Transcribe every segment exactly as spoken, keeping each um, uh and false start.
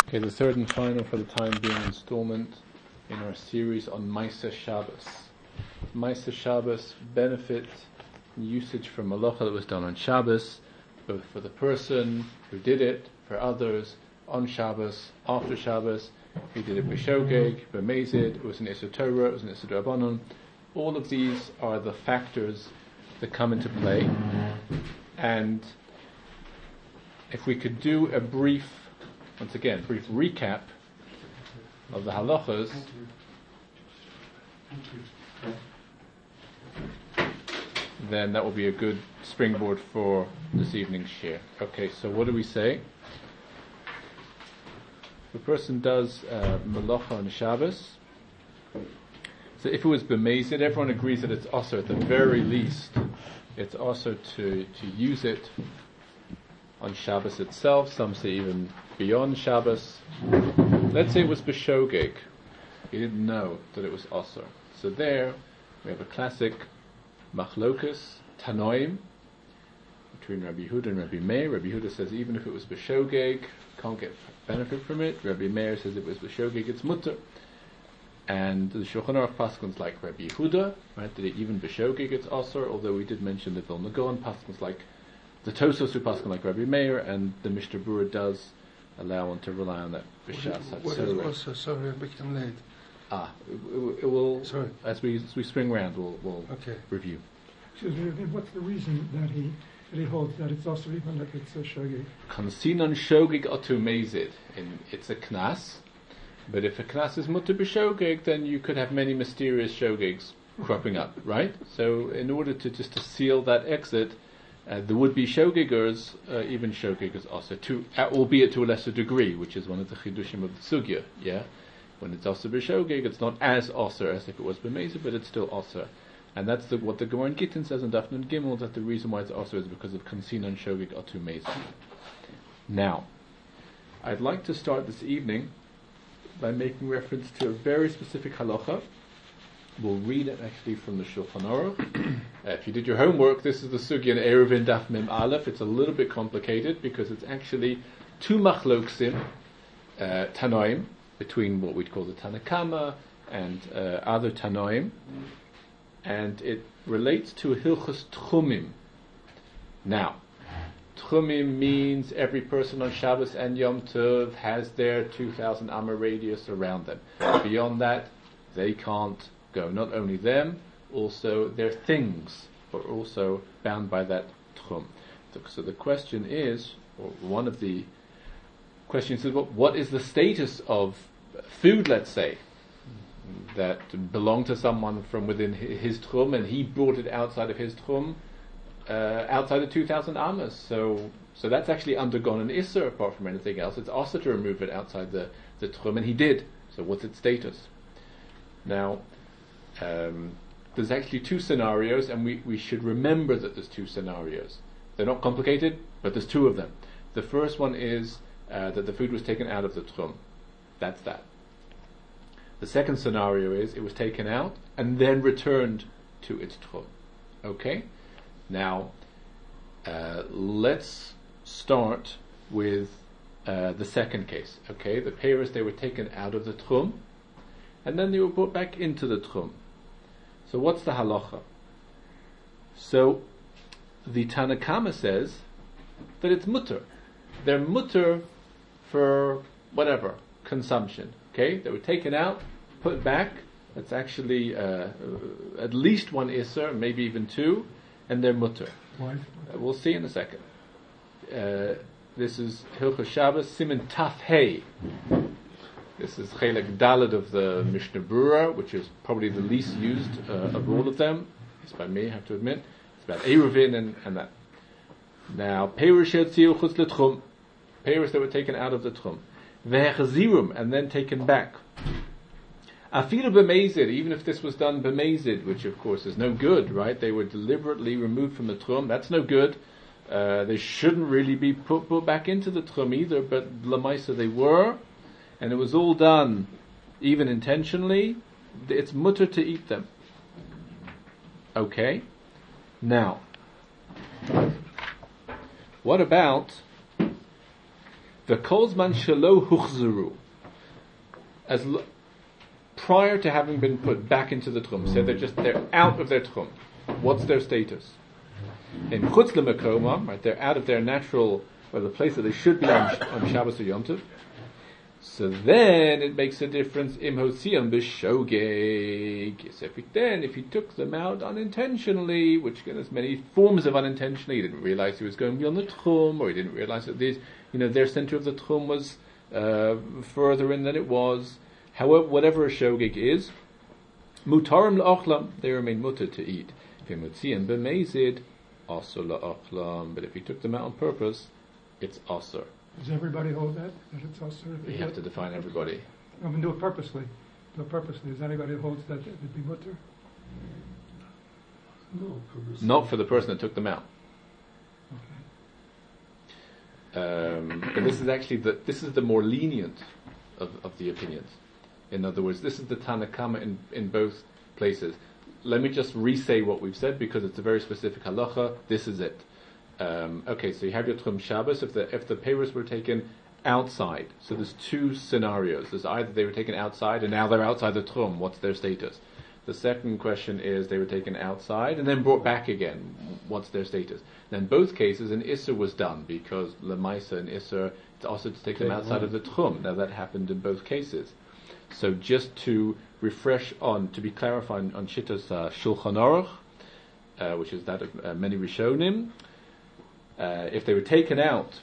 Okay, the third and final for the time being installment in our series on Ma'aser Shabbos. Ma'aser Shabbos benefit usage from malacha that was done on Shabbos, both for the person who did it, for others, on Shabbos, after Shabbos. He did it b'shogeg, b'mezid, it was an Isser Torah, it was an Isser Rabbanon. All of these are the factors that come into play. And if we could do a brief, once again, brief recap of the halachas, then that will be a good springboard for this evening's share. Okay, so what do we say? If a person does uh, malacha on Shabbos, so if it was b'mezid, everyone agrees that it's also at the very least, it's also to, to use it on Shabbos itself. Some say even beyond Shabbos. Let's say it was b'shogeg. He didn't know that it was osur. So there we have a classic machlokus tanoim between Rabbi Yehuda and Rabbi Meir. Rabbi Yehuda says even if it was b'shogeg, can't get benefit from it. Rabbi Meir says if it was b'shogeg, it's mutter. And the Shulchan Aruch paskins like Rabbi Yehuda, right? That even b'shogeg it's osur. Although we did mention the Vilna Gaon paskins like the Tosos who paskin like Rabbi Meir, and the Mishnah Berurah does allow one to rely on that b'shas hatzorah. What is also sorry, I became late. Ah, it, it will. Sorry. As we as we spring round, we'll we'll okay. review. Excuse me, what's the reason that he that he holds that it's also even like it's a shogeg? Konsinon shogeg otu mezid. It's a knas, but if a knas is mutter b'shogeg, then you could have many mysterious shogegs cropping up, right? So in order to just to seal that exit, uh, the would-be shogegers, uh, even shogegers also, to uh, albeit to a lesser degree, which is one of the chidushim of the sugya. Yeah. When it's osur b'shogeg, it's not as osur as if it was b'mezid, but it's still osur. And that's the, what the Gemara in Gittin says in Daf Nun Gimel, that the reason why it's osur is because of konsinon shogeg otu mezid. Now, I'd like to start this evening by making reference to a very specific halacha. We'll read it actually from the Shulchan Aruch. uh, if you did your homework, this is the sugya in Eruvin Daf Mem Aleph. It's a little bit complicated because it's actually two machloksim, uh, tanoim, between what we'd call the Tanakama and uh, other Tanoim, and it relates to Hilchos Tchumim. Now, Tchumim means every person on Shabbos and Yom Tov has their two thousand amma radius around them. Beyond that, they can't go. Not only them, also their things are also bound by that Tchum. So, so the question is, or one of the question is, what, what is the status of food, let's say, that belonged to someone from within his tchum, and he brought it outside of his tchum, uh, outside of two thousand amas. So, so that's actually undergone an isser apart from anything else. It's also to remove it outside the, the tchum, and he did. So what's its status? Now, um, there's actually two scenarios, and we, we should remember that there's two scenarios. They're not complicated, but there's two of them. The first one is Uh, that the food was taken out of the tchum. That's that. The second scenario is it was taken out and then returned to its tchum. Okay? Now, uh, let's start with uh, the second case. Okay? The peiros, they were taken out of the tchum and then they were brought back into the tchum. So what's the halacha? So, the Tanakama says that it's mutter. They're mutter for whatever consumption. Okay, they were taken out, put back. That's actually uh, at least one isser, maybe even two, and they're mutter. Why? Uh, we'll see in a second. Uh, this is Hilchos Shabbos Siman Taf Hey. This is Chelek Daled of the Mishnah Berurah, which is probably the least used uh, of all of them. It's by me, I have to admit. It's about Eruvin and, and that. Now, peiros yotziu chutz letchum, peiros that were taken out of the tchum, vehechzirum, and then taken back. Afilu b'mezid, even if this was done b'mezid, which of course is no good, right? They were deliberately removed from the tchum. That's no good. Uh, they shouldn't really be put, put back into the tchum either. But lamaisa they were, and it was all done, even intentionally. It's mutter to eat them. Okay, now. What about The kolzman shelo huchzeru, as l- prior to having been put back into the tchum, so they're just they're out of their tchum. What's their status? In chutz lemakoma, right? They're out of their natural, or the place that they should be on, on Shabbos or Yom Tov. So then it makes a difference. Im hotziam b'shogeg. So if he, then, if he took them out unintentionally, which again there's many forms of unintentionally, he didn't realize he was going beyond the tchum, or he didn't realize that these, you know, their center of the tchum was uh, further in than it was. However, whatever a shogeg is, mutarim la'ochlam, they remain mutter to eat. Im hotziam b'mezid, asur la'ochlam. But if he took them out on purpose, it's asur. Does everybody hold that? That it's also. You have to define everybody. I mean, do it purposely. Do it purposely. Is anybody who holds that it would be mutter? No, purposely. Not for the person that took them out. Okay. Um, but this is actually the this is the more lenient of, of the opinions. In other words, this is the Tanakama in, in both places. Let me just re-say what we've said because it's a very specific halacha. This is it. Um, okay, so you have your Tchum Shabbos. If the if the payers were taken outside, so there's two scenarios. There's either they were taken outside and now they're outside the Tchum. What's their status? The second question is they were taken outside and then brought back again. What's their status? Then in both cases, an Isser was done because Lemaisa and Isser, it's also to take them outside of the Tchum. Now that happened in both cases. So just to refresh on, to be clarified on Shittas uh, Shulchan Aruch, uh, which is that of uh, many Rishonim. Uh, if they were taken out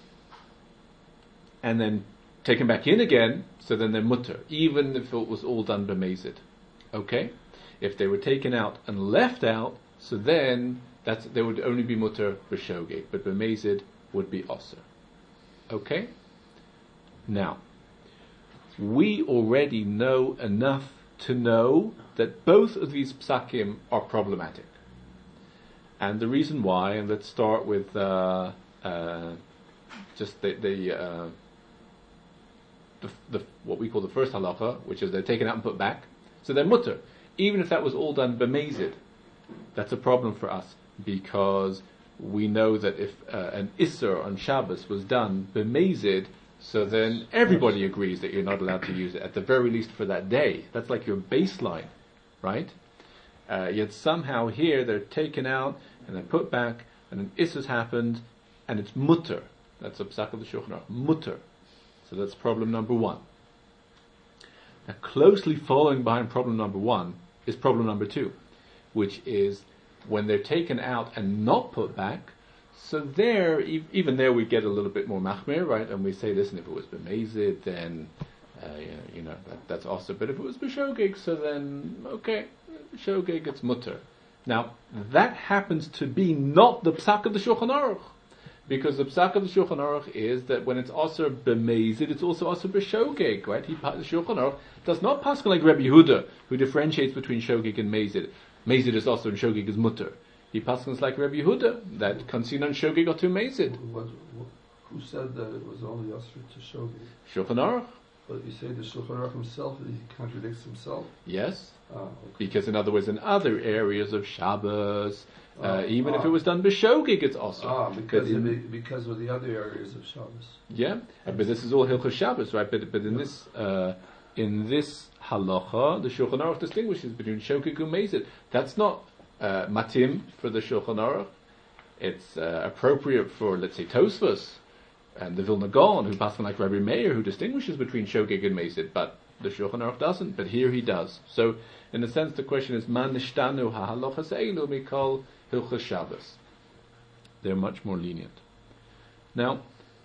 and then taken back in again, so then they're mutter, even if it was all done b'mezid. Okay? If they were taken out and left out, so then that's they would only be mutter b'shogeg, but b'mezid would be aser. Okay? Now, we already know enough to know that both of these psakim are problematic. And the reason why, and let's start with uh, uh, just the the, uh, the the what we call the first halacha, which is they're taken out and put back. So they're mutter, even if that was all done b'mezid. That's a problem for us because we know that if uh, an isser on Shabbos was done b'mezid, so then everybody agrees that you're not allowed to use it at the very least for that day. That's like your baseline, right? Uh, yet somehow here they're taken out and then put back, and an isser has happened, and it's mutter. That's a psak of the Shulchan Aruch, mutter. So that's problem number one. Now, closely following behind problem number one is problem number two, which is when they're taken out and not put back. So there, e- even there, we get a little bit more machmir, right? And we say, listen, if it was b'mezid, then uh, you know, you know that, that's also. But if it was b'shogeg, so then okay. Shogeg, it's mutter. Now, that happens to be not the psak of the Shulchan Aruch, because the psak of the Shulchan Aruch is that when it's also b'mezid, it's also also b'shogeg, right? He, the Shulchan Aruch does not pass like Rabbi Yehuda, who differentiates between shogeg and mezid. Mezid is also and shogeg is mutter. He passes like Rabbi Yehuda, that kansin and shogeg are two mezid. What, what, who said that it was only usher to shogeg? Shulchan Aruch. But you say the Shulchan Aruch himself, he contradicts himself? Yes. Ah, okay. Because in other words, in other areas of Shabbos, uh, Ah, even ah. if it was done b'shogeg, it's also. Ah, because in, of the, because of the other areas of Shabbos. Yeah, uh, but this is all Hilchos Shabbos, right? But but in this uh, in this halacha, the Shulchan Aruch distinguishes between shogeg and mezid. That's not uh, matim for the Shulchan Aruch. It's uh, appropriate for, let's say, Tosfos and the Vilna Gaon, who pass like Rabbi Meir, who distinguishes between shogeg and mezid, but the Shulchan Aruch doesn't. But here he does. So, in a sense, the question is man nishtanu ha'halachas eilu mikol Hilchos Shabbos. They're much more lenient. Now,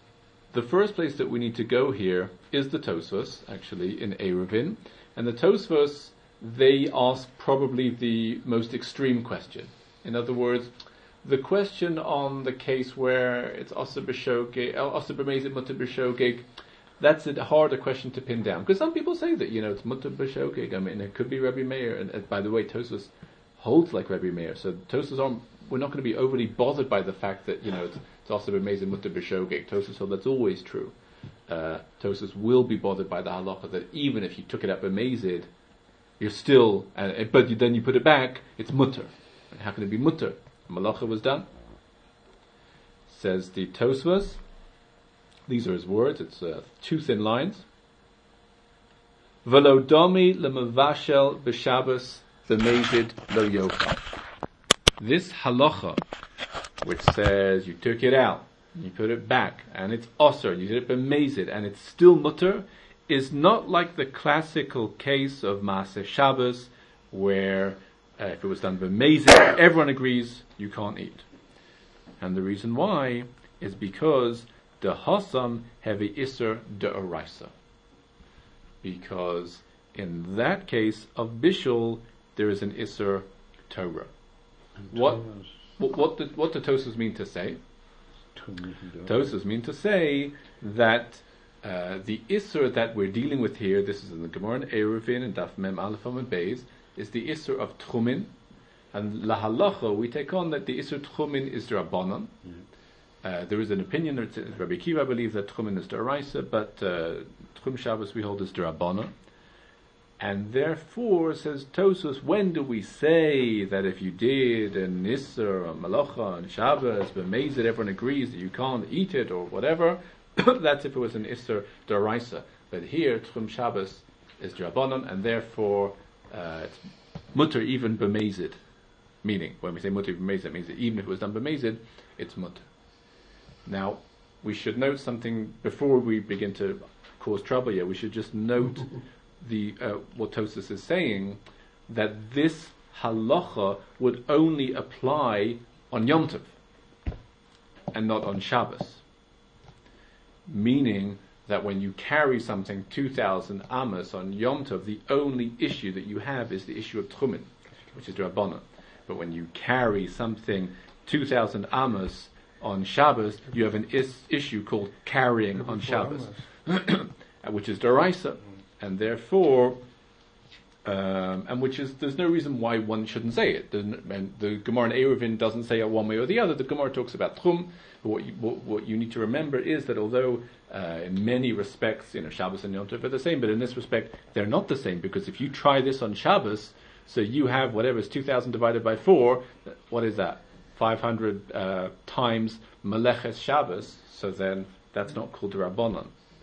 the first place that we need to go here is the Tosfos, actually, in Eruvin. And the Tosfos, they ask probably the most extreme question. In other words, the question on the case where it's Asa b'shogeg, Asa b'mezid mutter b'shogeg, that's a harder question to pin down. Because some people say that, you know, it's mutter b'shogeg. I mean, it could be Rabbi Meir. And, and by the way, Tosfos holds like Rabbi Meir. So Tosfos aren't, we're not going to be overly bothered by the fact that, you know, it's, it's also b'mezid mutter b'shogeg. Tosfos hold that's always true. Uh, Tosfos will be bothered by the halacha that even if you took it up b'mezid, you're still, uh, but you, then you put it back, it's mutter. And how can it be mutter? Malacha was done. Says the Tosfos, These are his words. It's uh, two thin lines. V'lo domi lemavashel b'Shabbos b'mezid lo yochal. This halacha, which says you took it out, you put it back, and it's osir, you did it b'mezid, and it's still mutter, is not like the classical case of Maaseh Shabbos, where uh, if it was done b'mezid, everyone agrees you can't eat. And the reason why is because the hasam have a isser de'oraisa. Because in that case of bishul, there is an isser Torah. What, what what the what the Tosas mean to say? Tosas mean to say that uh, the isser that we're dealing with here, this is in the Gemara in Eruvin and Daf Mem Aleph Amud Beis, is the isser of tchumin, and lahalacha we take on that the isser tchumin is drabanan. Mm-hmm. Uh, there is an opinion, Rabbi Kiva believes that tchumin is deraisa, but uh, tchum Shabbos we hold is derabana. And therefore, says Tosus, when do we say that if you did an Isser, or Malacha, and Shabbos, but Mezid, everyone agrees that you can't eat it or whatever, that's if it was an Isser deraisa. But here, tchum Shabbos is derabanan, and therefore uh, it's mutter even b'mezid. Meaning, when we say mutter b'mezid, it means that even if it was done b'mezid, it's mutter. Now, we should note something before we begin to cause trouble here. We should just note the uh, what Tosas is saying, that this halacha would only apply on Yom Tov and not on Shabbos. Meaning that when you carry something two thousand amos on Yom Tov, the only issue that you have is the issue of Tchumen, which is Rabbanan. But when you carry something two thousand amos on Shabbos, you have an is- issue called carrying on Shabbos, which is Deraisa, and therefore, um, and which is, there's no reason why one shouldn't say it. And the Gemara in Eruvin doesn't say it one way or the other. The Gemara talks about Tchum, but what you, what, what you need to remember is that although uh, in many respects, you know, Shabbos and Yom Tov are the same, but in this respect, they're not the same, because if you try this on Shabbos, so you have whatever is two thousand divided by four, what is that? five hundred uh, times Meleches Shabbos, so then that's not called Rabbanon.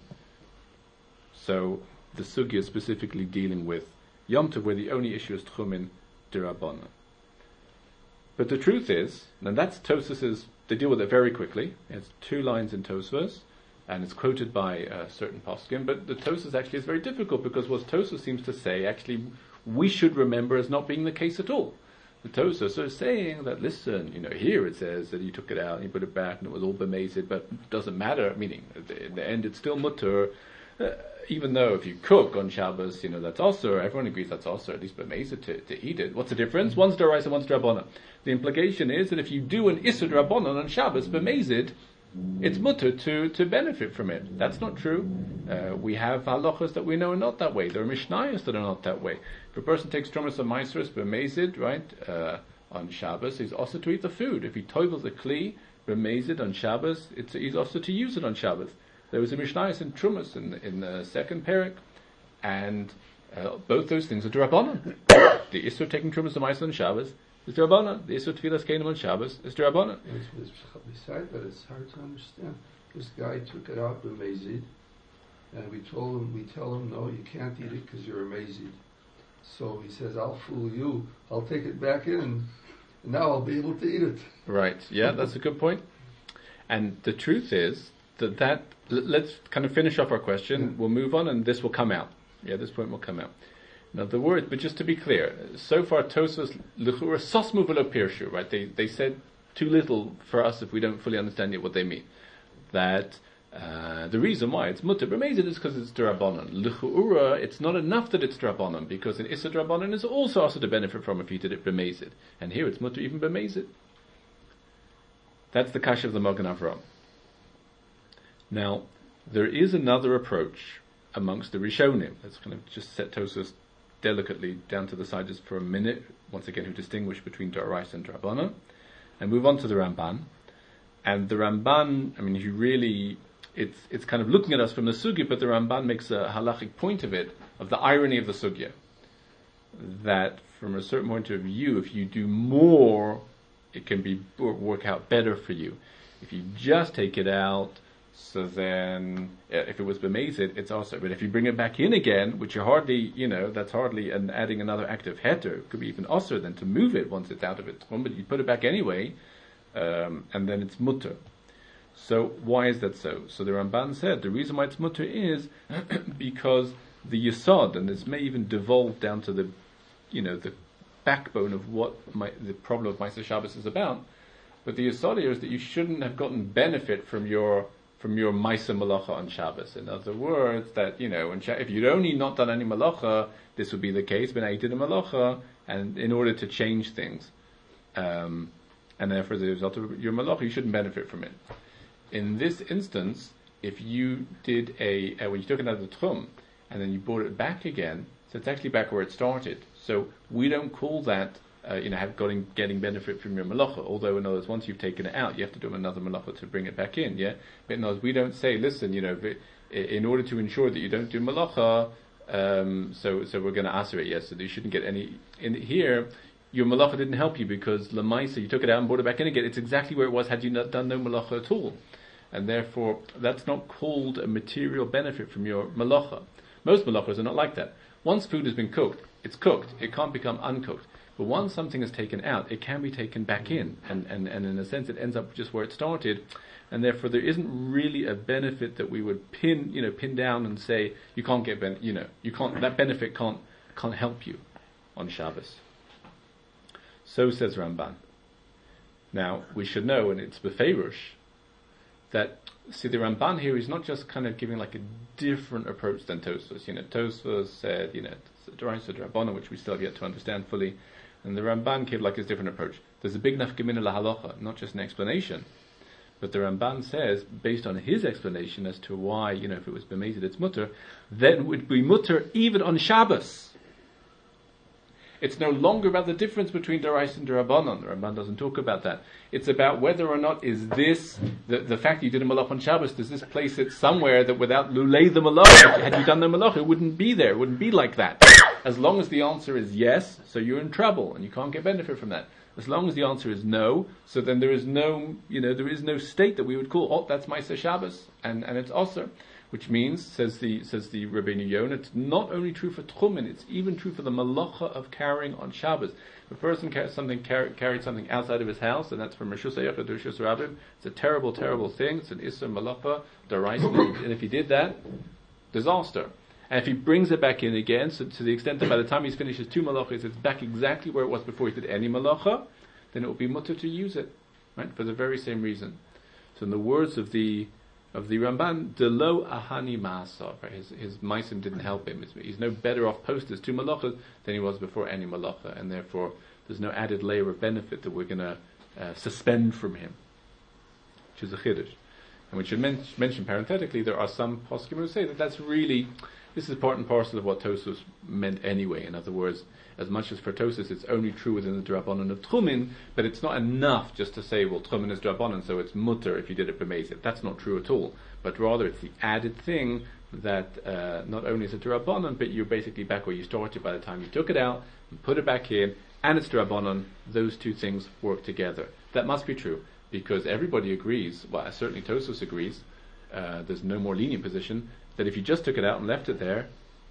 So the sugya is specifically dealing with Yom Tov, where the only issue is Tchumin D'Rabbanan. But the truth is, and that's Tosas's, they deal with it very quickly. It's two lines in Tosas, and it's quoted by a certain poskim, but the Tosas actually is very difficult, because what Tosas seems to say, actually, we should remember as not being the case at all. The Tosas are saying that, listen, you know, here it says that you took it out and you put it back and it was all bemazed, but it doesn't matter, meaning, in the end it's still mutter. Uh, even though if you cook on Shabbos, you know, that's also, everyone agrees that's also at least b'mezid to, to eat it. What's the difference? One's deraisa, one's drabana. The implication is that if you do an isur drabana on Shabbos, b'mezid, it's mutter to, to benefit from it. That's not true. Uh, we have halachas that we know are not that way. There are mishnayos that are not that way. If a person takes trumas or maasros b'mezid, right, uh, on Shabbos, he's also to eat the food. If he toivels a kli b'mezid on Shabbos, it's, he's also to use it on Shabbos. There was a Mishnayos in Trumas in, in the second parak, and uh, both those things are D'Rabbanan. The Isur taking Trumas to Ma'aser on Shabbos is D'Rabbanan. The Isur Tfilas Keinim on Shabbos is D'Rabbanan. Besides that, it's hard to understand. This guy took it out with Mazid, and we told him, we tell him, no, you can't eat it because you're a Mazid. So he says, I'll fool you. I'll take it back in, and now I'll be able to eat it. Right. Yeah, that's a good point. And the truth is that that let's kind of finish off our question. Yeah. We'll move on, and this will come out. Yeah, this point will come out. Now the word, but just to be clear, so far Tosas l'chura sosmu v'lo pirshu, right? They they said too little for us if we don't fully understand yet what they mean. That uh, the reason why it's mutter b'mezid is because it's d'Rabbanan. L'chura, it's not enough that it's d'Rabbanan, because an issa d'Rabbanan is also also to benefit from if you did it b'mezid, and here it's mutter even b'mezid. That's the kasha of the Magen Avraham. Now, there is another approach amongst the Rishonim. Let's kind of just set Tosas delicately down to the side just for a minute, once again, who distinguish between D'Oraisa and D'Rabbanan, and move on to the Ramban. And the Ramban, I mean, he really, it's it's kind of looking at us from the Sugya, but the Ramban makes a halachic point of it, of the irony of the Sugya. That from a certain point of view, if you do more, it can be work out better for you. If you just take it out, So then, uh, if it was b'mezid, it's also. But if you bring it back in again, which you hardly, you know, that's hardly an adding another act of heter. It could be even osir then to move it once it's out of its tchum, but you put it back anyway, um, and then it's mutter. So why is that so? So the Ramban said the reason why it's mutter is because the yesod, and this may even devolve down to the, you know, the backbone of what my, the problem of Ma'aser Shabbos is about. But the yesod here is that you shouldn't have gotten benefit from your from your Ma'aser Malacha on Shabbos. In other words, that, you know, if you'd only not done any Malacha, this would be the case, but now you did a Malacha, and in order to change things, um, and therefore as a result of your Malacha, you shouldn't benefit from it. In this instance, if you did a, uh, when you took it out of the Tchum, and then you brought it back again, so it's actually back where it started. So we don't call that, uh, you know, have getting, getting benefit from your malacha. Although in other words, once you've taken it out, you have to do another malacha to bring it back in. Yeah, but in other words, we don't say, listen, you know, in order to ensure that you don't do malacha, um, so so we're going to answer it. Yes, so you shouldn't get any. In here, your malacha didn't help you because lamaisa, you took it out and brought it back in again. It's exactly where it was had you not done no malacha at all, and therefore that's not called a material benefit from your malacha. Most malachas are not like that. Once food has been cooked, it's cooked. It can't become uncooked. But once something is taken out, it can be taken back in. And, and, and in a sense, it ends up just where it started. And therefore, there isn't really a benefit that we would pin, you know, pin down and say, you can't get, ben- you know, you can't, that benefit can't, can't help you on Shabbos. So says Ramban. Now, we should know, and it's Befeirush, that, see, the Ramban here is not just kind of giving like a different approach than Tosfos. You know, Tosfos said, you know, it's a D'oraisa D'Rabbanan, which we still have yet to understand fully. And the Ramban gave like his different approach. There's a big nafkamina lahalacha, not just an explanation. But the Ramban says, based on his explanation as to why, you know, if it was b'mezid it's mutter, then it would be mutter even on Shabbos. It's no longer about the difference between D'oraisa and D'Rabbanan. The Ramban doesn't talk about that. It's about whether or not is this, the, the fact that you did a malach on Shabbos, does this place it somewhere that without lulei the malach, had you done the malach, it wouldn't be there, it wouldn't be like that. As long as the answer is yes, so you're in trouble, and you can't get benefit from that. As long as the answer is no, so then there is no, you know, there is no state that we would call, oh, that's Ma'aser Shabbos, and, and it's osir. Which means, says the says the Rabbeinu Yonah, it's not only true for Tchumen, it's even true for the malacha of carrying on Shabbos. If a person carries something, carry, carried something outside of his house, and that's from Rishus Hayachah to Rishus Rabbim, it's a terrible, terrible thing. It's an Isser Malacha, D'oraisa, and if he did that, disaster. And if he brings it back in again, so to the extent that by the time he's finished his two malachas, it's back exactly where it was before he did any malacha, then it will be mutter to use it, right? For the very same reason. So in the words of the Of the Ramban, Delo Ahani Ma'asav, right? His, his Maisim didn't help him. He's no better off post his two malachas than he was before any malacha, and therefore there's no added layer of benefit that we're going to uh, suspend from him, which is a chiddush. And we should men- mention parenthetically, there are some poskim who say that that's really, this is part and parcel of what Tosfos meant anyway. In other words, as much as for Tosfos it's only true within the D'Rabbanan of Tchumen, but it's not enough just to say, well, Tchumen is D'Rabbanan, so it's mutter if you did it b'mezid. That's not true at all. But rather it's the added thing that uh, not only is it D'Rabbanan, but you're basically back where you started by the time you took it out, and put it back in, and it's D'Rabbanan. Those two things work together. That must be true, because everybody agrees, well, certainly Tosfos agrees, uh, there's no more lenient position, that if you just took it out and left it there,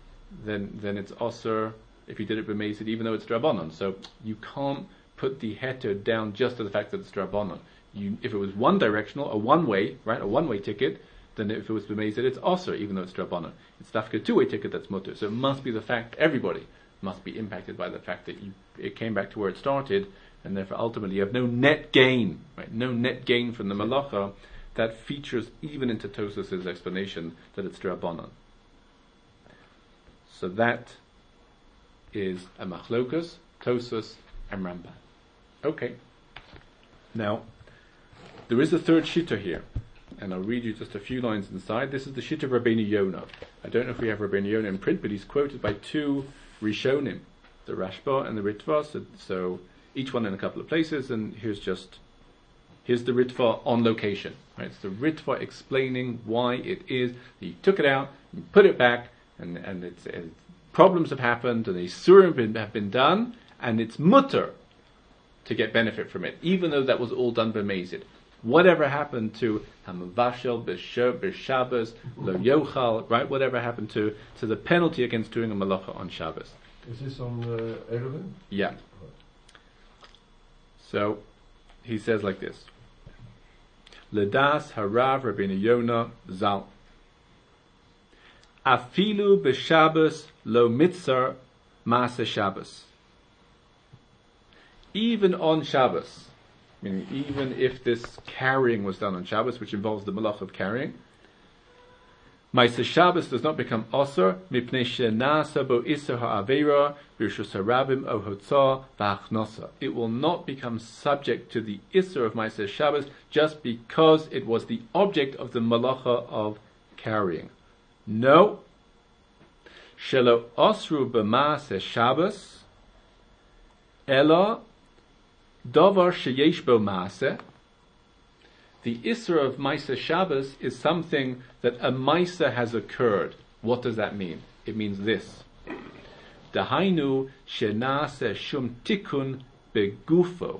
then then it's osir if you did it b'mezid, even though it's D'Rabbanan. So you can't put the heter down just to the fact that it's D'Rabbanan. You, if it was one directional, a one way, right, a one way ticket, then if it was b'mezid, it's osir, even though it's D'Rabbanan. It's dafka two way ticket that's mutter. So it must be the fact, everybody must be impacted by the fact that you, it came back to where it started, and therefore ultimately you have no net gain, right, no net gain from the malacha. That features even into Tosfos' explanation that it's D'Rabbanan. So that is a machlokas, Tosfos, and Ramban. Okay. Now, there is a third shitta here, and I'll read you just a few lines inside. This is the shitta of Rabbeinu Yonah. I don't know if we have Rabbeinu Yonah in print, but he's quoted by two Rishonim, the Rashba and the Ritva, so, so each one in a couple of places, and here's just Here's the Ritva on location. Right? It's the Ritva explaining why it is that you took it out, you put it back, and, and it's, uh, problems have happened, and the Isurim have been, have been done, and it's mutter to get benefit from it, even though that was all done b'mezid. Whatever happened to Hamavashel, B'Shabbos, Lo Yochal, right? Whatever happened to, to the penalty against doing a malacha on Shabbos. Is this on uh, Erevin? Yeah. So, he says like this. Ledas harav Rabbeinu Yonah zal. Afilu b'Shabbos lo mitzar maaseh Shabbos. Even on Shabbos, meaning even if this carrying was done on Shabbos, which involves the malach of carrying, Maaseh Shabbos does not become osur mipnei shenasa bo iser ha'avera b'rishus harabim o hotzah v'achnosa. It will not become subject to the iser of Maaseh Shabbos just because it was the object of the malacha of carrying. No. Shelo osru b'Maaseh Shabbos ela davar sheyesh bo maaseh. The Isra of Maaseh Shabbos is something that a Maaseh has occurred. What does that mean? It means this. Dahainu shenaseh shum tikun begufo.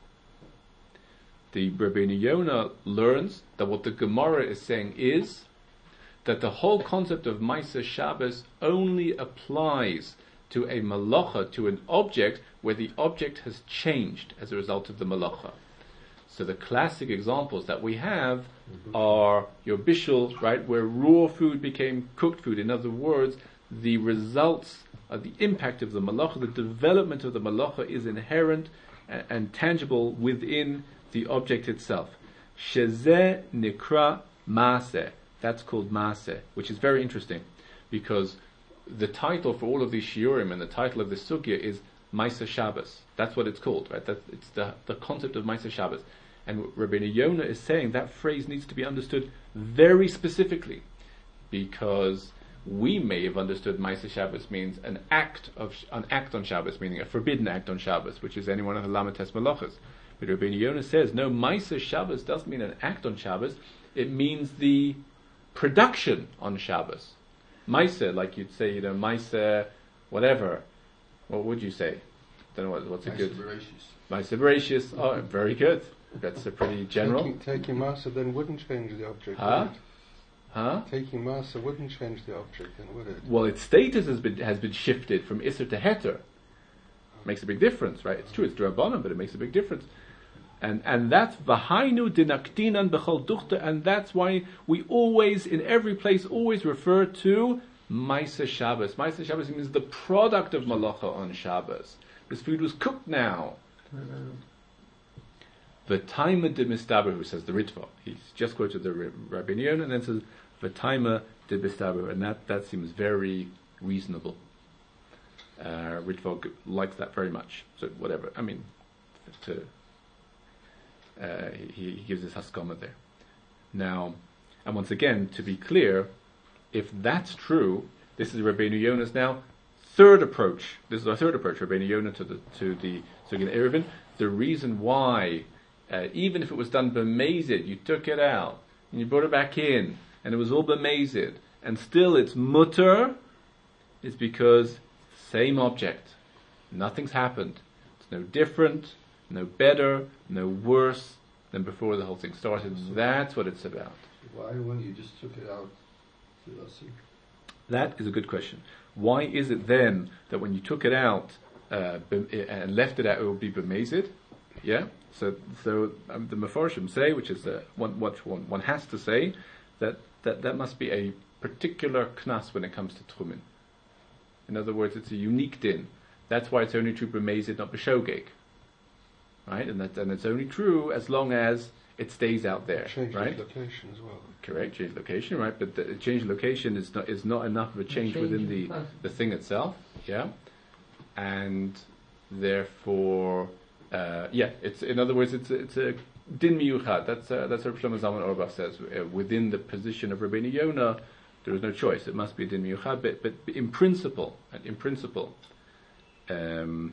The Rabbeinu Yonah learns that what the Gemara is saying is that the whole concept of Maaseh Shabbos only applies to a malacha, to an object, where the object has changed as a result of the malacha. So the classic examples that we have are your bishul, right, where raw food became cooked food. In other words, the results of the impact of the malacha, the development of the malacha is inherent and, and tangible within the object itself. Shezeh nikra maaseh. That's called maaseh, which is very interesting, because the title for all of these shiurim and the title of this sugya is Maaseh Shabbos. That's what it's called, right? That it's the, the concept of Maaseh Shabbos. And Rabbeinu Yonah is saying that phrase needs to be understood very specifically, because we may have understood Maaseh Shabbos means an act of an act on Shabbos, meaning a forbidden act on Shabbos, which is any one of the Lamates Malachas. But Rabbeinu Yonah says, no, Maaseh Shabbos doesn't mean an act on Shabbos, it means the production on Shabbos. Maaseh, like you'd say, you know, Maaseh, whatever. What would you say? Don't know what, what's a good. Maaseh Bereshis. Oh, very good. That's a pretty general. Taking, taking Maaseh then wouldn't change the object. Huh? Would it? Huh? Taking Maaseh wouldn't change the object, then would it? Well, its status has been has been shifted from Isser to Heter. Makes a big difference, right? It's true, it's D'Rabbanan, but it makes a big difference. And and that's v'hainu dinaktinan b'chol duchta, and that's why we always, in every place, always refer to Maaseh Shabbos. Maaseh Shabbos means the product of malacha on Shabbos. This food was cooked now. V'taima de mistaber, says the Ritva. He's just quoted the Rabbeinu Yonah and then says v'taima de mistaber, and that, that seems very reasonable. Uh, Ritva g- likes that very much. So whatever. I mean, to. Uh, he, he gives this haskama there. Now, and once again, to be clear, if that's true, this is Rabbeinu Yonah's now third approach. This is our third approach, Rabbeinu Yonah to the to the Sugin Erevin. The reason why, uh, even if it was done b'mezid, you took it out and you brought it back in, and it was all b'mezid, and still it's mutter, is because same object, nothing's happened. It's no different, no better, no worse than before the whole thing started. So that's what it's about. Why, when you just took it out, to us? That is a good question. Why is it then that when you took it out uh, and left it out, it would be b'mezid? Yeah. So, so um, the Mefarshim say, which is uh, one, what one, one has to say, that, that that must be a particular knas when it comes to tchumen. In other words, it's a unique din. That's why it's only true b'mezid, not b'shogeg. Right, and that and it's only true as long as it stays out there. Change right? location as well. Correct, change location, right? But the change location is not is not enough of a change, change within the the thing itself. Yeah, and therefore, uh, yeah, it's in other words, it's a, it's a din miyuchad. That's uh, that's what Shlomo Zalman Auerbach says. Uh, within the position of Rabbeinu Yonah, there is no choice. It must be a din miyuchad. But but in principle, in principle. Um,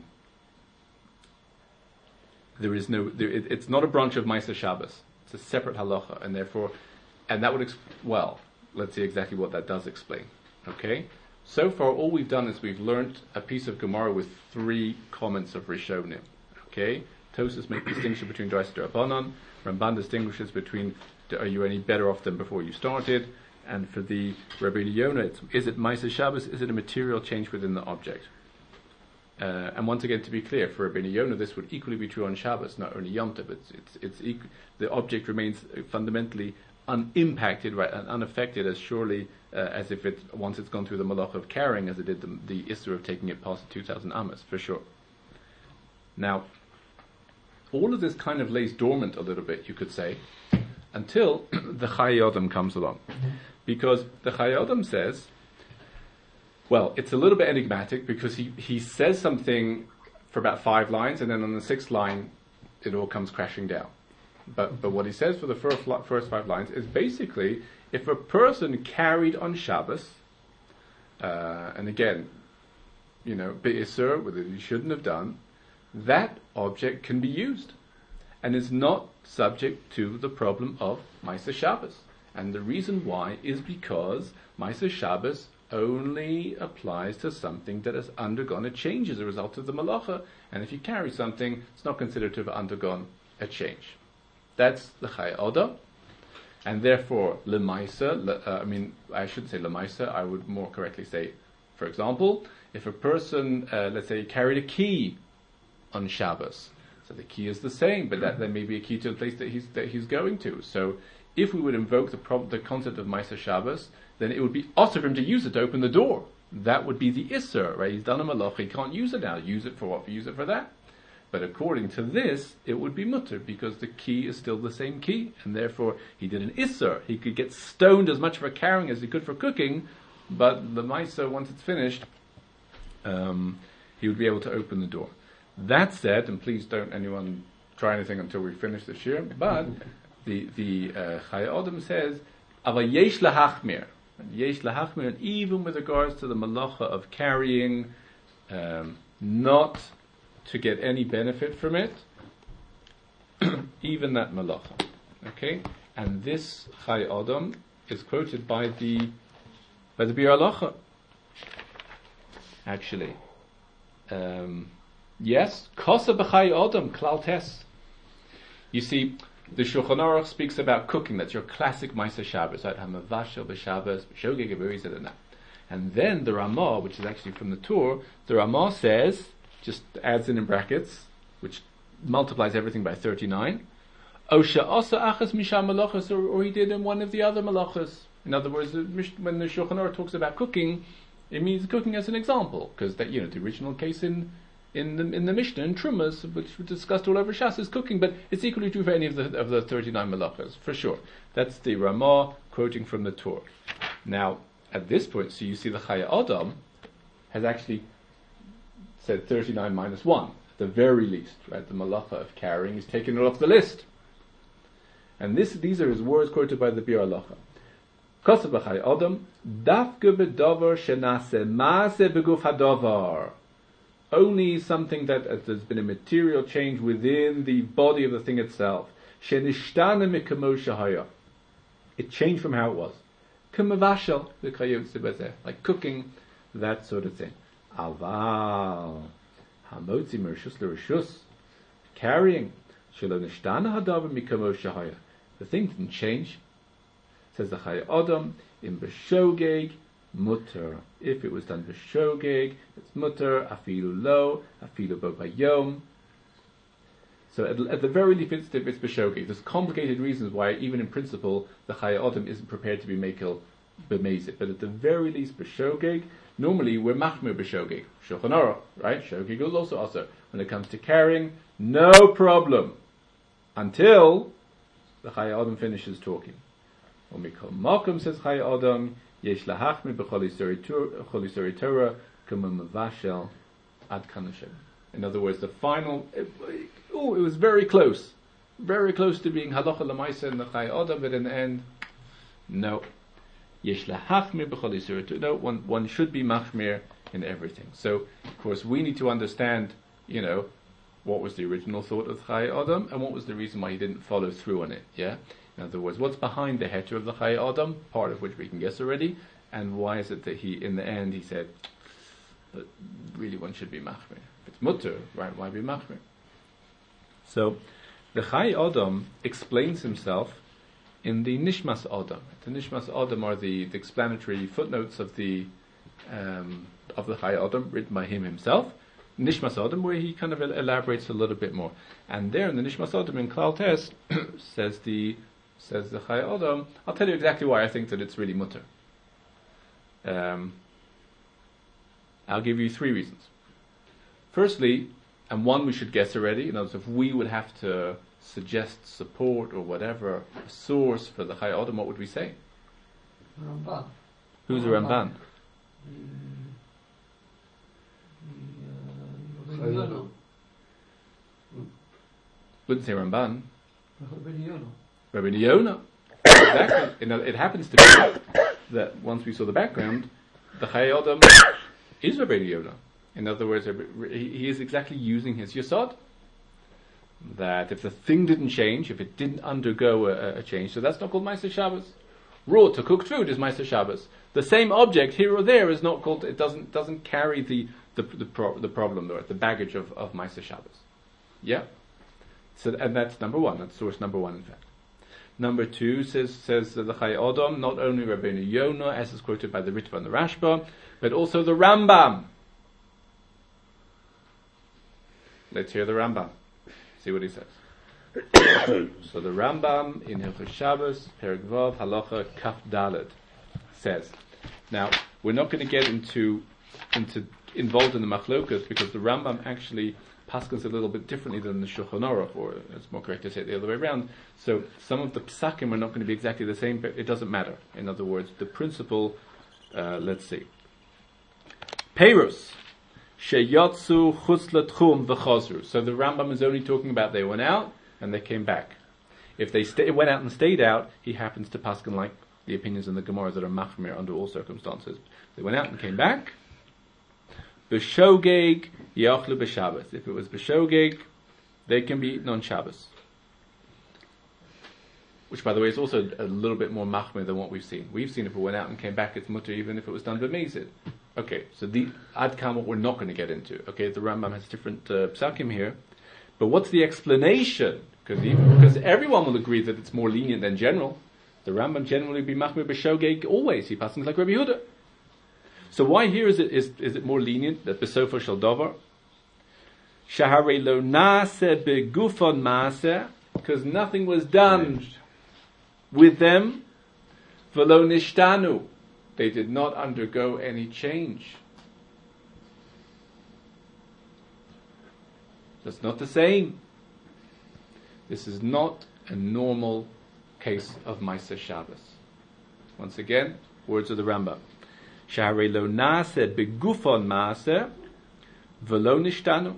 There is no. There, it, it's not a branch of Maaseh Shabbos. It's a separate halacha, and therefore, and that would ex- well. Let's see exactly what that does explain. Okay. So far, all we've done is we've learnt a piece of Gemara with three comments of Rishonim. Okay. Tosfos make distinction between D'oraisa and D'Rabbanan. Ramban distinguishes between are you any better off than before you started? And for the Rabbi Yonah, it's, is it Ma'aser Shabbos? Is it a material change within the object? Uh, and once again, to be clear, for Rabbi Yonah, this would equally be true on Shabbos, not only Yom Tov. It's, it's, it's equ- the object remains fundamentally unimpacted, right, and unaffected as surely uh, as if it once it's gone through the malach of carrying, as it did the, the issur of taking it past the two thousand amas, for sure. Now, all of this kind of lays dormant a little bit, you could say, until the Chayei Adam comes along. Because the Chayei Adam says, well, it's a little bit enigmatic because he, he says something for about five lines, and then on the sixth line, it all comes crashing down. But but what he says for the first first five lines is basically, if a person carried on Shabbos, uh, and again, you know, be'isur, whether he shouldn't have done, that object can be used, and is not subject to the problem of Ma'aser Shabbos. And the reason why is because Ma'aser Shabbos only applies to something that has undergone a change as a result of the malacha, and if you carry something, it's not considered to have undergone a change. That's the Chayei Adam, and therefore Lemaisa. Le, uh, I mean, I shouldn't say Lemaisa. I would more correctly say, for example, if a person, uh, let's say, carried a key on Shabbos, so the key is the same, but that there may be a key to the place that he's that he's going to. So, if we would invoke the prob- the concept of Ma'aser Shabbos, then it would be also for him to use it to open the door. That would be the issur, right? He's done a malach, he can't use it now. Use it for what? Use it for that. But according to this, it would be mutter, because the key is still the same key, and therefore he did an issur. He could get stoned as much for carrying as he could for cooking, but the Ma'aser, once it's finished, um, he would be able to open the door. That said, and please don't anyone try anything until we finish this year, but the the uh, Chayei Adam says, "Ava yesh lahachmir." Yesh lahachmir, and even with regards to the malacha of carrying, um, not to get any benefit from it, even that malacha. Okay, and this Chayei Adam is quoted by the by the Bir Halacha. Actually, um, yes, kosa b'Chayei Adam klal tes. You see, the Shulchan Aruch speaks about cooking. That's your classic Ma'aser Shabbos, right? Hamavashel b'Shabbos, b'shogeg b'rizet, and that. And then the Ramah, which is actually from the Torah, the Ramah says, just adds in in brackets, which multiplies everything by thirty-nine. Osha asa achas misham malachas, or he did in one of the other malachas. In other words, when the Shulchan Aruch talks about cooking, it means cooking as an example, because that, you know, the original case in in the in the Mishnah and Trumas, which we discussed all over Shas, is cooking, but it's equally true for any of the of the thirty-nine malachas, for sure. That's the Ramah quoting from the Torah. Now, at this point, so you see the Chayei Adam has actually said thirty-nine minus one, at the very least, right? The malacha of carrying is taken off the list. And this, these are his words quoted by the Bir Halacha. Kosav b'Chayei Adam, dafke b'davar shenase maase beguf hadavar. Only something that uh, there's been a material change within the body of the thing itself. Shenishtana mikamo shahaya. It changed from how it was. Kamavashel v'kayotze b'zeh, like cooking, that sort of thing. Aval hamotzi mershus l'rishus, carrying shelo nishtana hadavar mikamo shahaya. The thing didn't change. Says the Chayei Adam in b'shogeg mutter. If it was done b'shogeg, it's mutter. Afilu lo, afilu bo bayom. So at, at the very least, it's, it's b'shogeg. There's complicated reasons why, even in principle, the Chayei Adam isn't prepared to be mekel b'mezit. But at the very least, b'shogeg. Normally, we're machmir b'shogeg. Shulchan Aruch, right? Shogeg is also also. When it comes to carrying, no problem. Until the Chayei Adam finishes talking. Umikol Malkum, says Chayei Adam, yesh lahachmir b'chol isuri Torah k'mum mavashel ad kanashem. In other words, the final, it, oh, it was very close, very close to being halacha l'maisa in the Chayei Adam, but in the end, no. Yesh lahachmir b'chol isuri Torah. No, one one should be machmir in everything. So, of course, we need to understand, you know, what was the original thought of Chayei Adam, and what was the reason why he didn't follow through on it, yeah? In other words, what's behind the heter of the Chayei Adam, part of which we can guess already, and why is it that he, in the end, he said, but really one should be machmir. If it's mutter, right, why be machmir? So, the Chai Adam explains himself in the Nishmas Adam. The Nishmas Adam are the, the explanatory footnotes of the um, of the Chai Adam written by him himself. Nishmas Adam, where he kind of elaborates a little bit more. And there in the Nishmas Adam in Klal Tes says the says the Chai Adam. I'll tell you exactly why I think that it's really mutter. Um, I'll give you three reasons. Firstly, and one we should guess already, in other words, if we would have to suggest support or whatever, a source for the Chai Adam, what would we say? Ramban. Who's the Ramban? Chayonu. Wouldn't say Ramban. Rabbi Yonah. Exactly. You know, it happens to be that once we saw the background, the Chai Adam is Rabbi Yonah. In other words, he, he is exactly using his Yesod. That if the thing didn't change, if it didn't undergo a, a change, so that's not called Meiser Shabbos. Raw to cooked food is Meiser Shabbos. The same object here or there is not called. It doesn't doesn't carry the the the, pro, the problem or the baggage of of Meiser Shabbos. Yeah. So and that's number one. That's source number one, in fact. Number two says says the Chai Adam, not only Rabbeinu Yonah, as is quoted by the Ritva and the Rashba, but also the Rambam. Let's hear the Rambam. See what he says. So the Rambam in Hilchos Shabbos, Perek Vav, Halacha Kaf Daled, says. Now we're not going to get into into involved in the machlokas because the Rambam actually paskins a little bit differently than the Shulchan Aruch, or it's more correct to say it the other way around. So some of the psakim are not going to be exactly the same, but it doesn't matter. In other words, the principle. Uh, let's see. Peiros. Sheyatsu chutz letchum v'chazru. So the Rambam is only talking about they went out and they came back. If they stay, went out and stayed out, he happens to paskin like the opinions in the Gemara that are machmir under all circumstances. They went out and came back. B'shogeg yachlu b'Shabbos. If it was b'shogeg, they can be eaten on Shabbos. Which, by the way, is also a little bit more machmir than what we've seen. We've seen if it went out and came back, it's mutter even if it was done b'mezid. Okay, so the ad kam we're not going to get into. Okay, the Rambam has different uh, psakim here, but what's the explanation? Because because everyone will agree that it's more lenient than general. The Rambam generally be machmir b'shogeg always. He passes like Rabbi Yehuda. So why here is it is is it more lenient that b'sofa shel davar? Shaharei lo nase begufon maaseh, because nothing was done with them. V'lo nishtanu. They did not undergo any change. That's not the same. This is not a normal case of Meiser Shabbos. Once again, words of the Rambam. Shaharei lo nase begufon maaseh v'lo nishtanu.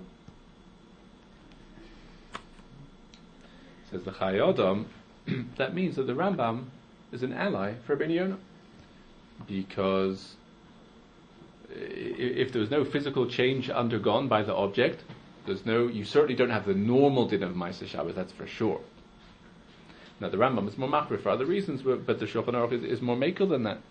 Says the Chai Adam, that means that the Rambam is an ally for Rabbeinu Yonah. Because if there was no physical change undergone by the object, there's no, you certainly don't have the normal din of Meiser Shabbos, that's for sure. Now the Rambam is more machmir for other reasons, but the Shulchan Aruch is, is more makel than that.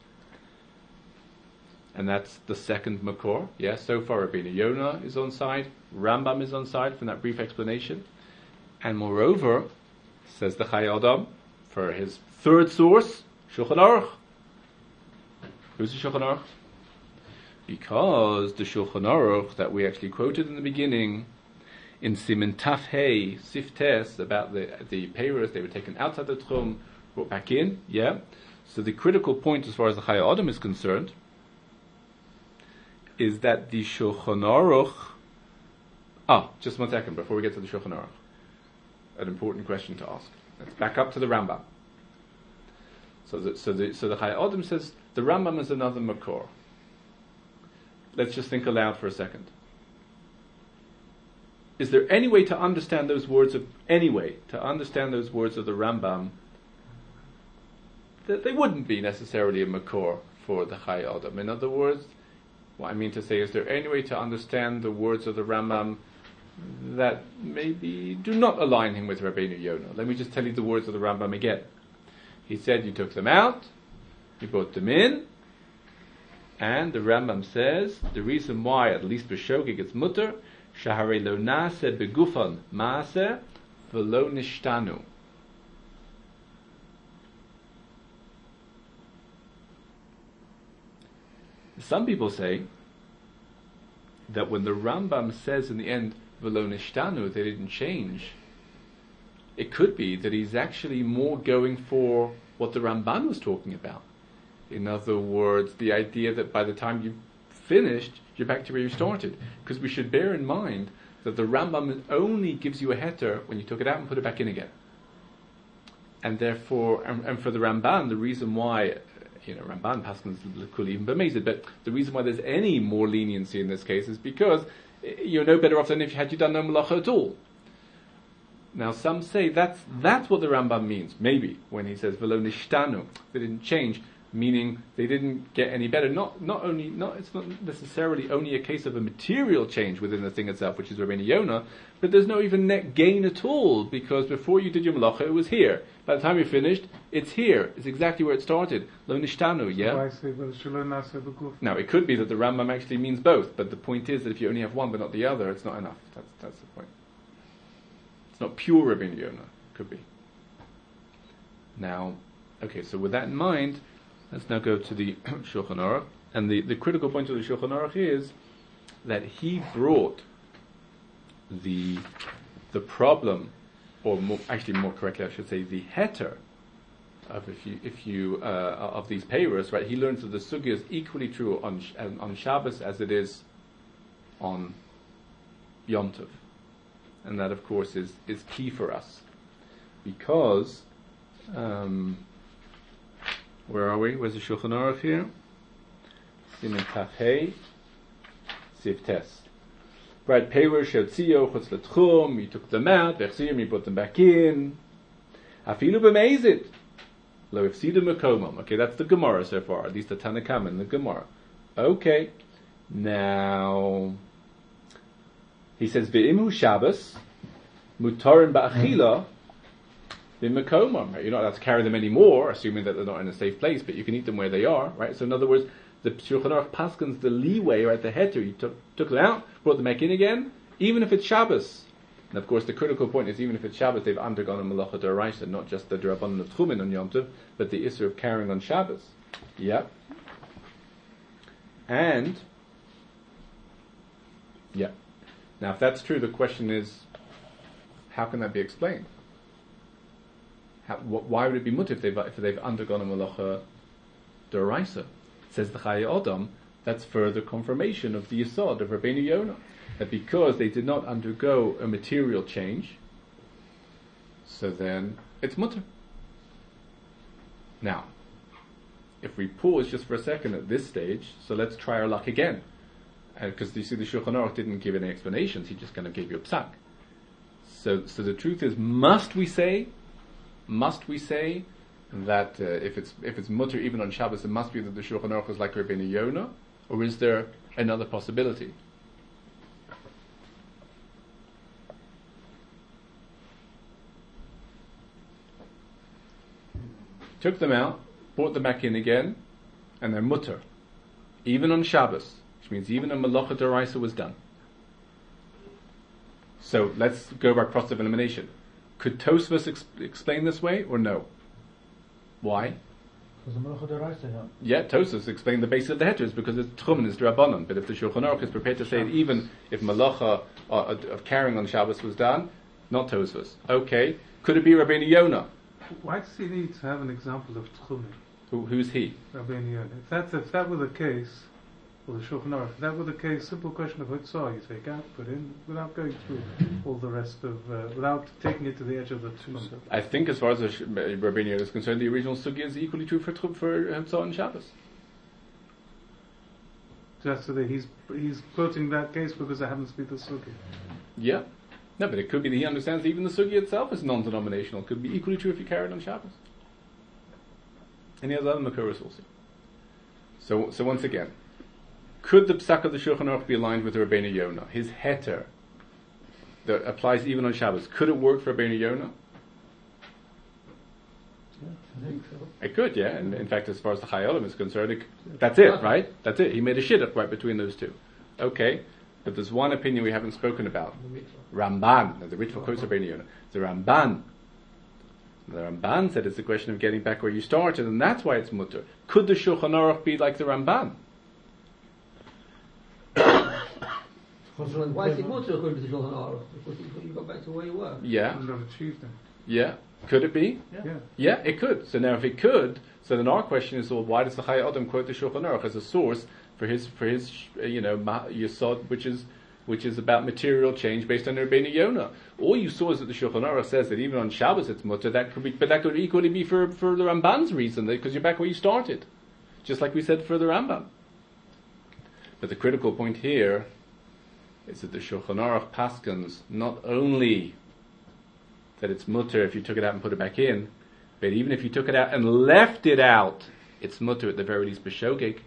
And that's the second makor. Yes, so far Rabbeinu Yonah is on side, Rambam is on side from that brief explanation. And moreover, says the Chai Adam, for his third source, Shulchan Aruch. Who's the Shulchan Aruch? Because the Shulchan Aruch that we actually quoted in the beginning, in Siman Taf Hey, Siftes, about the the peiros, they were taken outside the Tchum, brought back in, yeah? So the critical point as far as the Chai Adam is concerned, is that the Shulchan Aruch, ah, just one second before we get to the Shulchan Aruch, an important question to ask. Let's back up to the Rambam. So the, so the, so the Chai Adam says, the Rambam is another makor. Let's just think aloud for a second. Is there any way to understand those words of, any way to understand those words of the Rambam that they wouldn't be necessarily a makor for the Chai Adam? In other words, what I mean to say, is there any way to understand the words of the Rambam that maybe do not align him with Rabbeinu Yonah? Let me just tell you the words of the Rambam again. He said you took them out, you brought them in, and the Rambam says the reason why, at least b'shogeg, it's mutter, shaharei lo nase begufan maaseh v'lo nishtanu. Some people say that when the Rambam says in the end v'lo nishtanu, they didn't change, it could be that he's actually more going for what the Ramban was talking about. In other words, the idea that by the time you've finished, you're back to where you started. Because we should bear in mind that the Rambam only gives you a heter when you took it out and put it back in again. And therefore, and, and for the Ramban, the reason why, you know, Ramban paskins l'kuli even b'mezid, but the reason why there's any more leniency in this case is because you're no better off than if you had you done no malacha at all. Now, some say that's that's what the Rambam means. Maybe when he says v'lo nishtanu, they didn't change, meaning they didn't get any better. Not not only not it's not necessarily only a case of a material change within the thing itself, which is Rabbeinu Yonah, but there's no even net gain at all, because before you did your malacha, it was here. By the time you finished, it's here. It's exactly where it started. Lo nishtanu, yeah. Why say v'lo shelo nasa b'guf? Now, it could be that the Rambam actually means both, but the point is that if you only have one but not the other, it's not enough. That's that's the point. It's not pure Rabbeinu Yonah. Could be. Now, okay, so with that in mind, let's now go to the Shulchan Aruch. And the, the critical point of the Shulchan Aruch is that he brought the the problem, or more, actually more correctly I should say, the heter of if you if you uh, of these peiros, right? He learns that the sugya is equally true on on Shabbos as it is on Yom Tov. And that, of course, is, is key for us. Because, um, where are we? Where's the Shulchan Aruch here? Siman Tafhei, Siv Tes. Right, Peiros Shetzio, Chutz L'Tchum, you took them out, Vechziyim, you put them back in. Afilu B'meizid, Lo Ifsidu Mekomam. Okay, that's the Gemara so far, at least the Tanna Kama in the Gemara. Okay, now... He says, "Ve'imhu Shabbos, mutarim ba'achila, b'mekomam." Right? You're not allowed to carry them anymore, assuming that they're not in a safe place, but you can eat them where they are, right? So in other words, the Shulchan Aruch paskins the leeway, right? The heter, you took, took them out, brought them back in again, even if it's Shabbos. And of course, the critical point is even if it's Shabbos, they've undergone a malacha d'oraisa, not just the drabanan of Tchumen on Yom Tov, but the issur of carrying on Shabbos. Yep. And, yeah. Now, if that's true, the question is, how can that be explained? How, wh- why would it be mutter if they've, if they've undergone a malacha d'oraisa? Says the Chayei Adam, that's further confirmation of the yesod of Rabbeinu Yonah, that because they did not undergo a material change, so then it's mutter. Now, if we pause just for a second at this stage, so let's try our luck again. Because you see, the Shulchan Aruch didn't give any explanations; he just kind of gave you a psak. So, so the truth is, must we say, must we say that uh, if it's if it's mutter even on Shabbos, it must be that the Shulchan Aruch is like Rabbeinu Yonah, or is there another possibility? Took them out, brought them back in again, and they're mutter, even on Shabbos. Which means even a malacha d'oraisa was done. So let's go by process of elimination. Could Tosfos ex- explain this way or no? Why? Because the malacha d'oraisa, yeah. Yeah, Tosfos explained the basis of the heter is because it's tchumen, it's drabanan. But if the Shulchan Aruch is prepared to say it, even if malacha uh, of carrying on Shabbos was done, not Tosfos. Okay, could it be Rabbeinu Yonah? Why does he need to have an example of tchumen? Who, who's he? Rabbeinu Yonah. If that's if that were the case. Well, the Shulchan Aruch, if that were the case, simple question of Hutzah, you take out, put in, without going through all the rest of, uh, without taking it to the edge of the Tzum. I think as far as the Sh- Rabbeinu Yonah is concerned, the original sugya is equally true for for Hutzah and Shabbos. Just so that he's he's quoting that case because it happens to be the sugya. Yeah. No, but it could be that he understands that even the sugya itself is non-denominational. It could be equally true if you carry it on Shabbos. And he has other makoros also. So, so once again, could the psak of the Shulchan Aruch be aligned with Rabbeinu Yonah? His heter that applies even on Shabbos, could it work for Rabbeinu Yonah? Yeah, I think so. It could, yeah. And in fact, as far as the Chayei Adam is concerned, it, that's it, right? That's it. He made a shidduch right between those two. Okay, But there's one opinion we haven't spoken about. Ramban. Now, the Ritva quotes Rabbeinu Yonah. The Ramban. The Ramban said it's a question of getting back where you started, and that's why it's mutter. Could the Shulchan Aruch be like the Ramban? Why is it mutter according to the Shulchan Aruch? Because you got back to where you were. Yeah. You've not achieved them. Yeah. Could it be? Yeah. Yeah, it could. So now if it could, so then our question is, well, why does the Chai Adam quote the Shulchan Aruch as a source for his, for his, uh, you know, ma- Yesod, which is, which is about material change based on Rabbeinu Yonah. All you saw is that the Shulchan Aruch says that even on Shabbos it's mutter. That could be, but that could equally be for, for the Ramban's reason, because you're back where you started. Just like we said for the Rambam. But the critical point here is that the Shulchan Aruch paskins not only that it's mutter if you took it out and put it back in, but even if you took it out and left it out, it's mutter at the very least b'shogeg.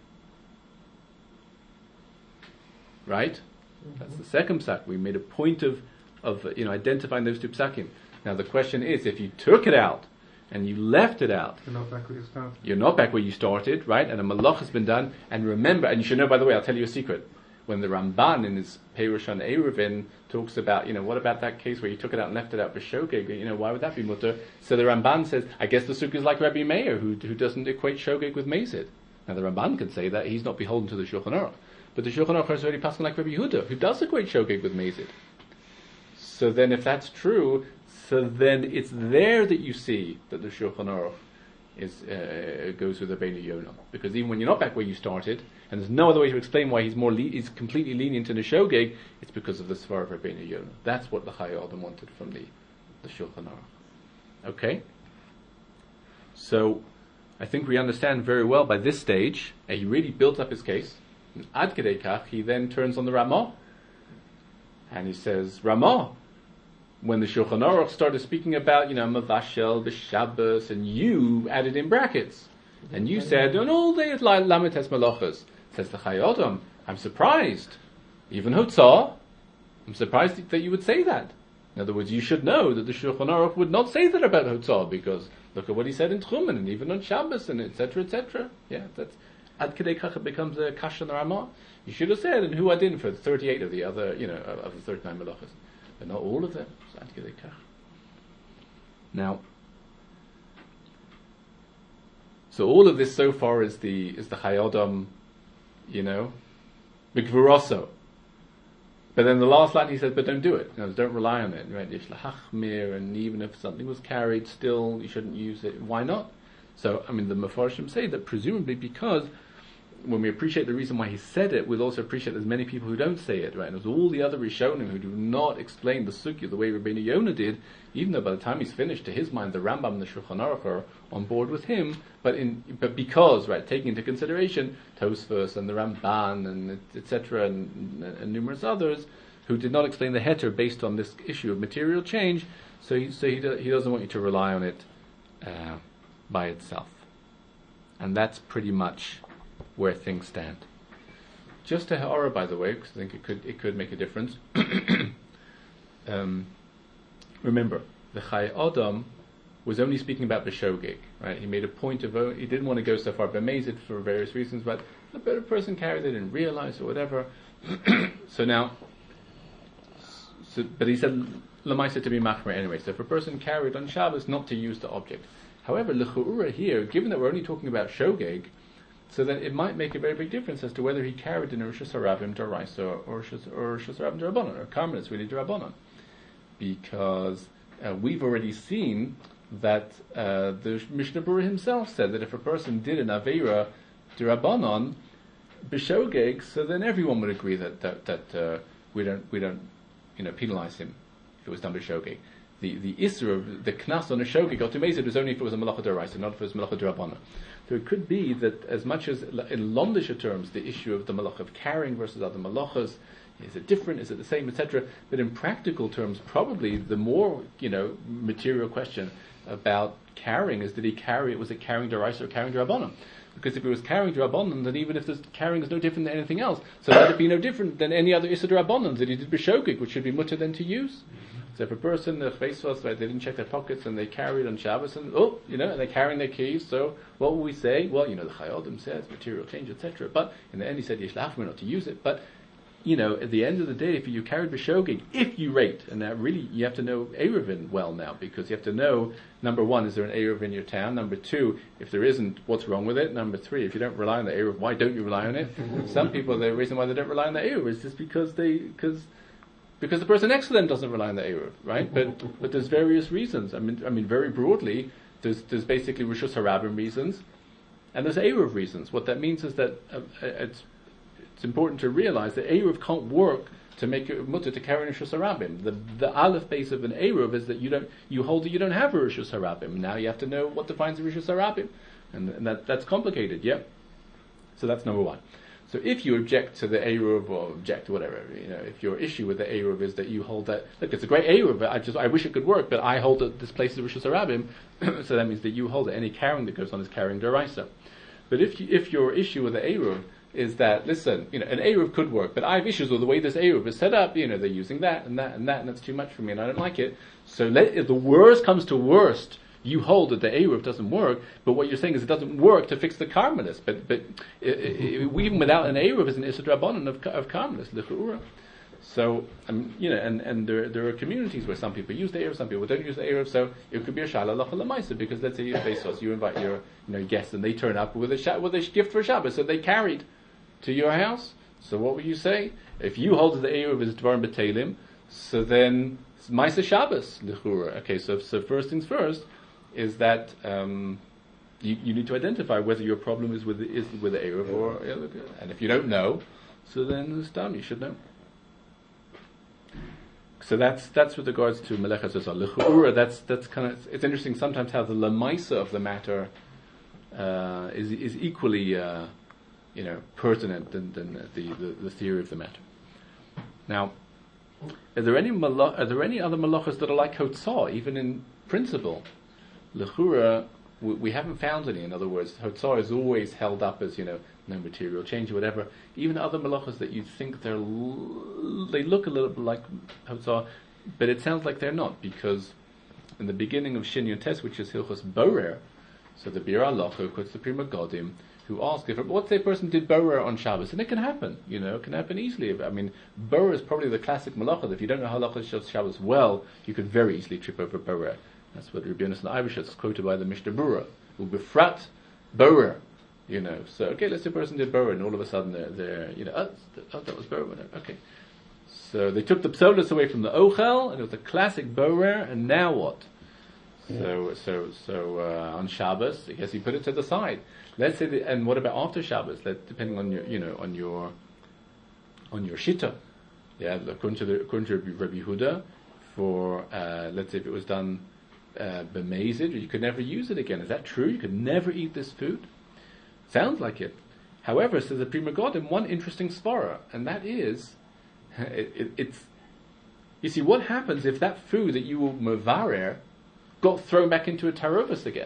Right? Mm-hmm. That's the second psak. We made a point of, of you know, identifying those two psakim. Now the question is, if you took it out and you left it out, You're not back where you started. You're not back where you started, right? And a malach has been done. And remember, and you should know, by the way, I'll tell you a secret. When the Ramban in his Perush on Eruvin talks about, you know, what about that case where you took it out and left it out b'shogeg? You know, why would that be mutter? So the Ramban says, I guess the sukkah is like Rabbi Meir, who who doesn't equate shogeg with mazid. Now the Ramban can say that he's not beholden to the Shulchan Aruch, but the Shulchan Aruch is already passing like Rabbi Yehuda, who does equate shogeg with mazid. So then, if that's true, so then it's there that you see that the Shulchan Aruch is uh, goes with Rabbeinu Yonah, because even when you're not back where you started, and there's no other way to explain why he's more le- he's completely lenient in the shogeg, it's because of the svar of Rabbeinu Yonah. That's what the Chai Adam wanted from the the Shulchan Aruch. Okay, so I think we understand very well by this stage. Uh, he really built up his case. And ad kedei kach, he then turns on the Ramah, and he says, Ramah, when the Shulchan Aruch started speaking about, you know, Mavashel, B'Shabbos, and you added in brackets. And you said, on all days, Lamet Tes Malachas. Says the Chai Adam, I'm surprised. Even Hotzah, I'm surprised that you would say that. In other words, you should know that the Shulchan Aruch would not say that about Hotzah, because look at what he said in Tchumen, and even on Shabbos, and et cetera, et cetera. Yeah, that's, Ad Kedei Kach, it becomes a Kash on the Ramah. You should have said, and who adin for thirty-eight of the other, you know, of the thirty-nine Malachas. But not all of them. Now, so all of this so far is the is the Chai Adam, you know, B'Gvuroso. But then the last line he says, but don't do it. You know, don't rely on it. Right? Yishlachachmir, and even if something was carried, still you shouldn't use it. Why not? So, I mean, the Mefarshim say that presumably because when we appreciate the reason why he said it, we'll also appreciate there's many people who don't say it, right? And there's all the other Rishonim who do not explain the Sugya the way Rabbeinu Yonah did, even though by the time he's finished, to his mind, the Rambam and the Shulchan Aruch are on board with him, but in but because, right, taking into consideration Tosfos and the Ramban and et cetera and, and numerous others who did not explain the heter based on this issue of material change, so he so he, do, he doesn't want you to rely on it uh, by itself, and that's pretty much where things stand. Just a ha'ara, by the way, because I think it could it could make a difference. um, remember, the Chai Adam was only speaking about b'shogeg, right? He made a point of he didn't want to go so far b'mezid for various reasons, but a better person carried it and realized or whatever. So now, so, but he said l'maisa to be machmer anyway. So if a person carried on Shabbos, not to use the object. However, l'chu'ura here, given that we're only talking about shogeg, so then it might make a very big difference as to whether he carried in a Rishus Harabim D'Oraisa or Rishus Harabim D'Rabbanan, or Karmelis really D'Rabbanan, because uh, we've already seen that uh, the Mishnah Berurah himself said that if a person did an Aveira D'Rabbanan b'shogeg, so then everyone would agree that that, that uh, we don't we don't you know penalize him if it was done b'shogeg. The the Isra of the Knas on a shogeg or Tumezid was only if it was a Malacha D'Oraisa, not if it was Malacha D'Rabbanan. So it could be that as much as in Lomdisha terms the issue of the malach of carrying versus other malachas, is it different, is it the same, et cetera. But in practical terms, probably the more you know material question about carrying is did he carry it? Was it carrying D'Oraisa or carrying D'Rabbanan? Because if it was carrying D'Rabbanan, then even if the carrying is no different than anything else, so that would be no different than any other Issa D'Rabbanan that he did b'shogeg, which should be mutter then to use. So if a person, the face was, right, they didn't check their pockets and they carried on Shabbos and, oh, you know, and they're carrying their keys, so what will we say? Well, you know, the Chai Adam says material change, et cetera. But in the end he said, Yesh lachmir, not to use it. But you know, at the end of the day, if you carried b'shogeg, if you rate, and that really, you have to know Eruvin well now, because you have to know, number one, is there an Eruv in your town? Number two, if there isn't, what's wrong with it? Number three, if you don't rely on the Eruv, why don't you rely on it? Some people, the reason why they don't rely on the Eruv is just because they, because, because the person next to them doesn't rely on the Eruv, right? But, but there's various reasons. I mean, I mean, very broadly, there's, there's basically Rishus Harabim reasons, and there's Eruv reasons. What that means is that uh, it's, It's important to realize that Eruv can't work to make a mutter to carry Rishus Harabim. The the aleph base of an Eruv is that you don't you hold that you don't have a Rishus Harabim. Now you have to know what defines a Rishus Harabim, and, and that that's complicated. Yeah. So that's number one. So if you object to the Eruv or object to whatever, you know, if your issue with the Eruv is that you hold that, look, it's a great Eruv, but I just I wish it could work, but I hold that this place is Rishus Harabim, so that means that you hold it. Any carrying that goes on is carrying deraisa. But if you, if your issue with the Eruv is that, listen, you know, an Eruv could work, but I have issues with the way this Eruv is set up, you know, they're using that and that and that, and that's too much for me, and I don't like it. So let, if the worst comes to worst, you hold that the Eruv doesn't work, but what you're saying is it doesn't work to fix the Karmelis. But but it, it, even without an Eruv, is an Issur Drabanan of, of Karmelis, L'cha'ura. So, um, you know, and, and there there are communities where some people use the Eruv, some people don't use the Eruv, so it could be a Shala Lacha L'maisa, because let's say you're Bezos, you invite your you know guests, and they turn up with a, sh- with a gift for Shabbos, so they carried to your house. So what would you say? If you hold that the Eruv is Dvarim B'Teilim, so then it's Maisa Shabbos, L'cha'ura. Okay, so so first things first, is that um, you, you need to identify whether your problem is with the, is with the Eruv or, and if you don't know, so then it's done. You should know. So that's that's with regards to Melechas Zazal. L'cha'ura, that's that's kind of, it's interesting sometimes how the lemaisa of the matter uh, is is equally uh, you know pertinent than, than the, the the theory of the matter. Now, are there any malo- are there any other malachas that are like Hotzah, even in principle? L'chura, we, we haven't found any. In other words, Hotzah is always held up as, you know, no material change or whatever. Even other malachas that you think they're l- they look a little bit like Hotzah, but it sounds like they're not, because in the beginning of Shin Yud Tes, which is Hilchos Borer, so the Bir Halacha quotes the Prima Godim, who ask if let's say a person did Borer on Shabbos, and it can happen, you know, it can happen easily. I mean, Borer is probably the classic malacha. If you don't know Halacha Shabbos well, you could very easily trip over Borer. That's what Rabbi Yonasan Eibeshitz is quoted by the Mishnah Berurah, who befrat Borer, you know. So, okay, let's say a person did Borer, and all of a sudden they're, they're you know, oh, oh that was Borer, whatever. Okay. So they took the psolos away from the Ochel, and it was a classic Borer, and now what? So, so, so uh, on Shabbos, I guess you put it to the side. Let's say, the, and what about after Shabbos? Let, depending on your, you know, on your, on your shita. Yeah, according to the, according to Rabbi Yehuda, for uh, let's say if it was done uh, b'mezid, you could never use it again. Is that true? You could never eat this food? Sounds like it. However, says the Prima Godim, one interesting svara, and that is, it, it, it's, you see, what happens if that food that you will mevarer got thrown back into a tarovus again?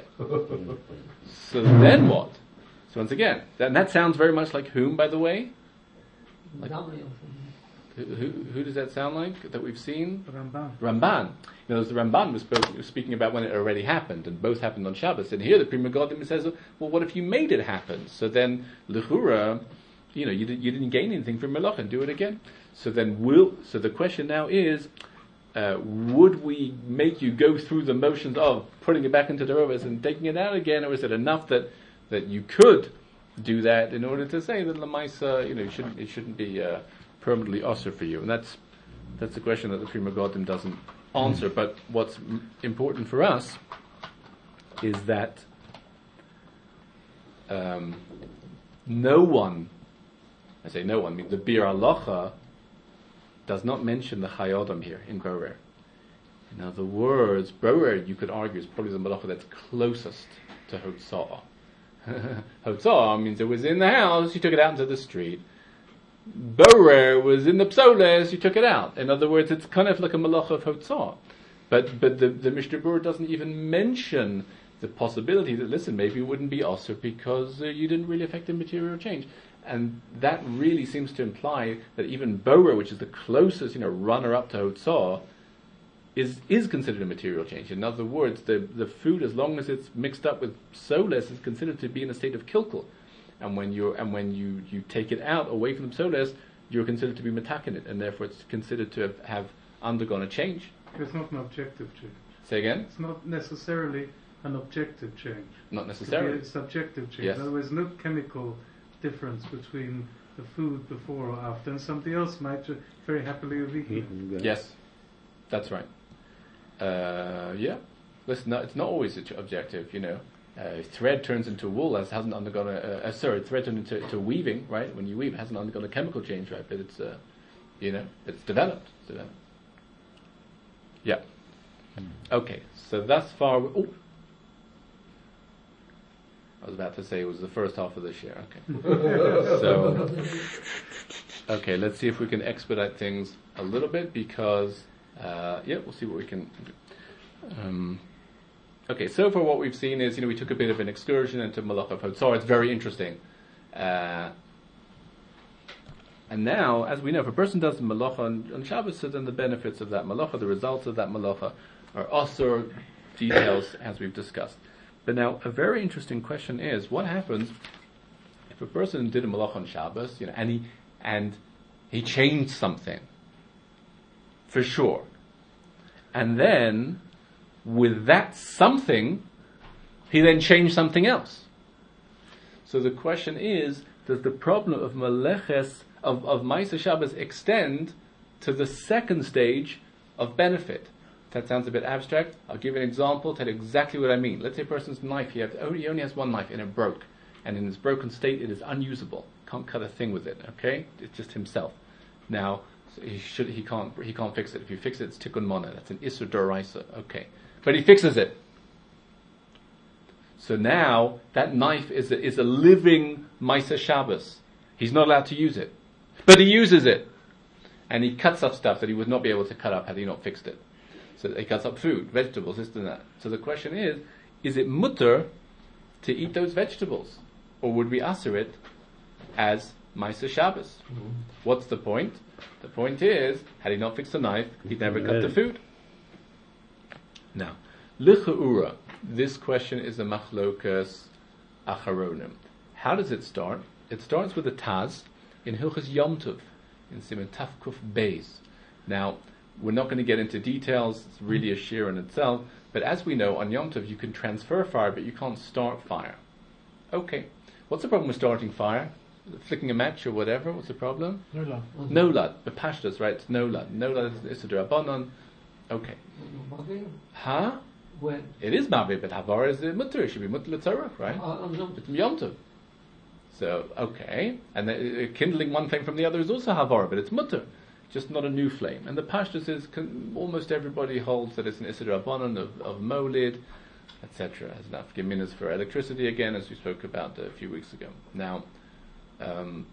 So then what? So once again, that, and that sounds very much like whom, by the way? Like, who, who, who does that sound like that we've seen? Ramban. Ramban. You know, the Ramban was, spoke, was speaking about when it already happened, and both happened on Shabbos. And here the Prima Godim says, well, what if you made it happen? So then, l'chura, you know, you, did, you didn't gain anything from Melach, and do it again. So then, will so the question now is, Uh, would we make you go through the motions of putting it back into the rovers and taking it out again, or is it enough that, that you could do that in order to say that Lamaisa, you know, it shouldn't it shouldn't be uh, permanently usher for you? And that's that's the question that the Prima Godim doesn't answer. But what's m- important for us is that um, no one, I say no one, I mean the Bir Halacha does not mention the Chayodam here in Borer. In other words, Borer, you could argue, is probably the malacha that's closest to Hotzah. Hotzah means it was in the house, you took it out into the street. Borer was in the psoles, you took it out. In other words, it's kind of like a malacha of Hotzah. But but the, the Mishnah Berurah doesn't even mention the possibility that, listen, maybe it wouldn't be also because uh, you didn't really affect the material change. And that really seems to imply that even Borer, which is the closest, you know, runner-up to Hotzah, is is considered a material change. In other words, the, the food, as long as it's mixed up with soles, is considered to be in a state of kilkel. And when you and when you, you take it out away from the soles, you're considered to be metakin it, and therefore it's considered to have, have undergone a change. It's not an objective change. Say again? It's not necessarily an objective change. Not It could necessarily. be a subjective change. Yes. In other words, no chemical difference between the food before or after, and somebody else might ju- very happily have eaten it. Yes, that's right. Uh, yeah, listen, no, it's not always ch- objective. You know, uh, thread turns into wool as hasn't undergone a uh, uh, sorry, thread turns into, into weaving, right? When you weave, it hasn't undergone a chemical change, right? But it's uh, you know, it's developed. It's developed. Yeah. Okay, so thus far. We, oh, I was about to say it was the first half of this year. Okay. So, okay, let's see if we can expedite things a little bit because, uh, yeah, we'll see what we can do. Um, okay, so far what we've seen is, you know, we took a bit of an excursion into Malacha Hotzar. It's very interesting. Uh, and now, as we know, if a person does the Malacha on, on Shabbos, so then the benefits of that Malacha, the results of that Malacha, are also details as we've discussed. But now, a very interesting question is, what happens if a person did a malach on Shabbos, you know, and he and he changed something, for sure, and then with that something, he then changed something else. So the question is, does the problem of maleches of of Ma'aseh Shabbos extend to the second stage of benefit? That sounds a bit abstract. I'll give you an example to tell you exactly what I mean. Let's say a person's knife, he, have, he only has one knife and it broke. And in its broken state, it is unusable. Can't cut a thing with it, okay? It's just himself. Now, so he should he can't he can't fix it. If you fix it, it's tikkun mana. That's an isur d'oraisa, okay. But he fixes it. So now, that knife is a, is a living Ma'aseh Shabbos. He's not allowed to use it. But he uses it. And he cuts up stuff that he would not be able to cut up had he not fixed it. So he cuts up food, vegetables, this and that. So the question is, is it mutter to eat those vegetables? Or would we asser it as Ma'aseh Shabbos? Mm-hmm. What's the point? The point is, had he not fixed the knife, he'd never cut the food. Now, Licha'ura, this question is a machlokas acharonim. How does it start? It starts with a Taz in Hilchos Yom Tov, in Siman Taf Kuf Beis. Now, we're not going to get into details, it's really a shir in itself, but as we know, on Yom Tov you can transfer fire, but you can't start fire. Okay, what's the problem with starting fire? Flicking a match or whatever, what's the problem? No lad. No lad, but pashtas, right, it's no lad. No lad is a drabanan. Okay. Huh? When? It is mavi, but havar is mutter, it should be mutter l'tzarach, right? Uh, on Yom Tov. It's Yom Tov. So, okay, and the, uh, kindling one flame from the other is also havar, but it's mutter. Just not a new flame. And the pashtus is, con- almost everybody holds that it's an Isser Rabbanon of, of Molid, et cetera. Has enough geminas for electricity again, as we spoke about a few weeks ago. Now, um,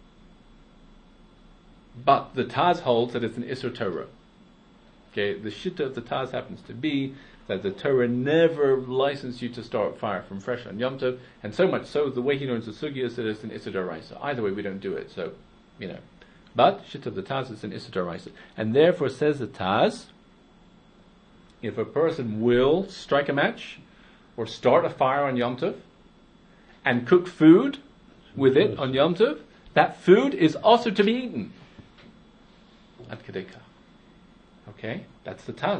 but the Taz holds that it's an Isser Torah. Okay, the shitta of the Taz happens to be that the Torah never licensed you to start fire from fresh on Yom Tov, and so much so, the way he learns the Sugya is that it's an Isser D'oraisa. Either way, we don't do it, so, you know. But shit of the Taz is an Isser D'oraisa. And therefore says the Taz, if a person will strike a match or start a fire on Yom Tov and cook food with it on Yom Tov, that food is also to be eaten. Ad kedei kach. Okay, that's the Taz.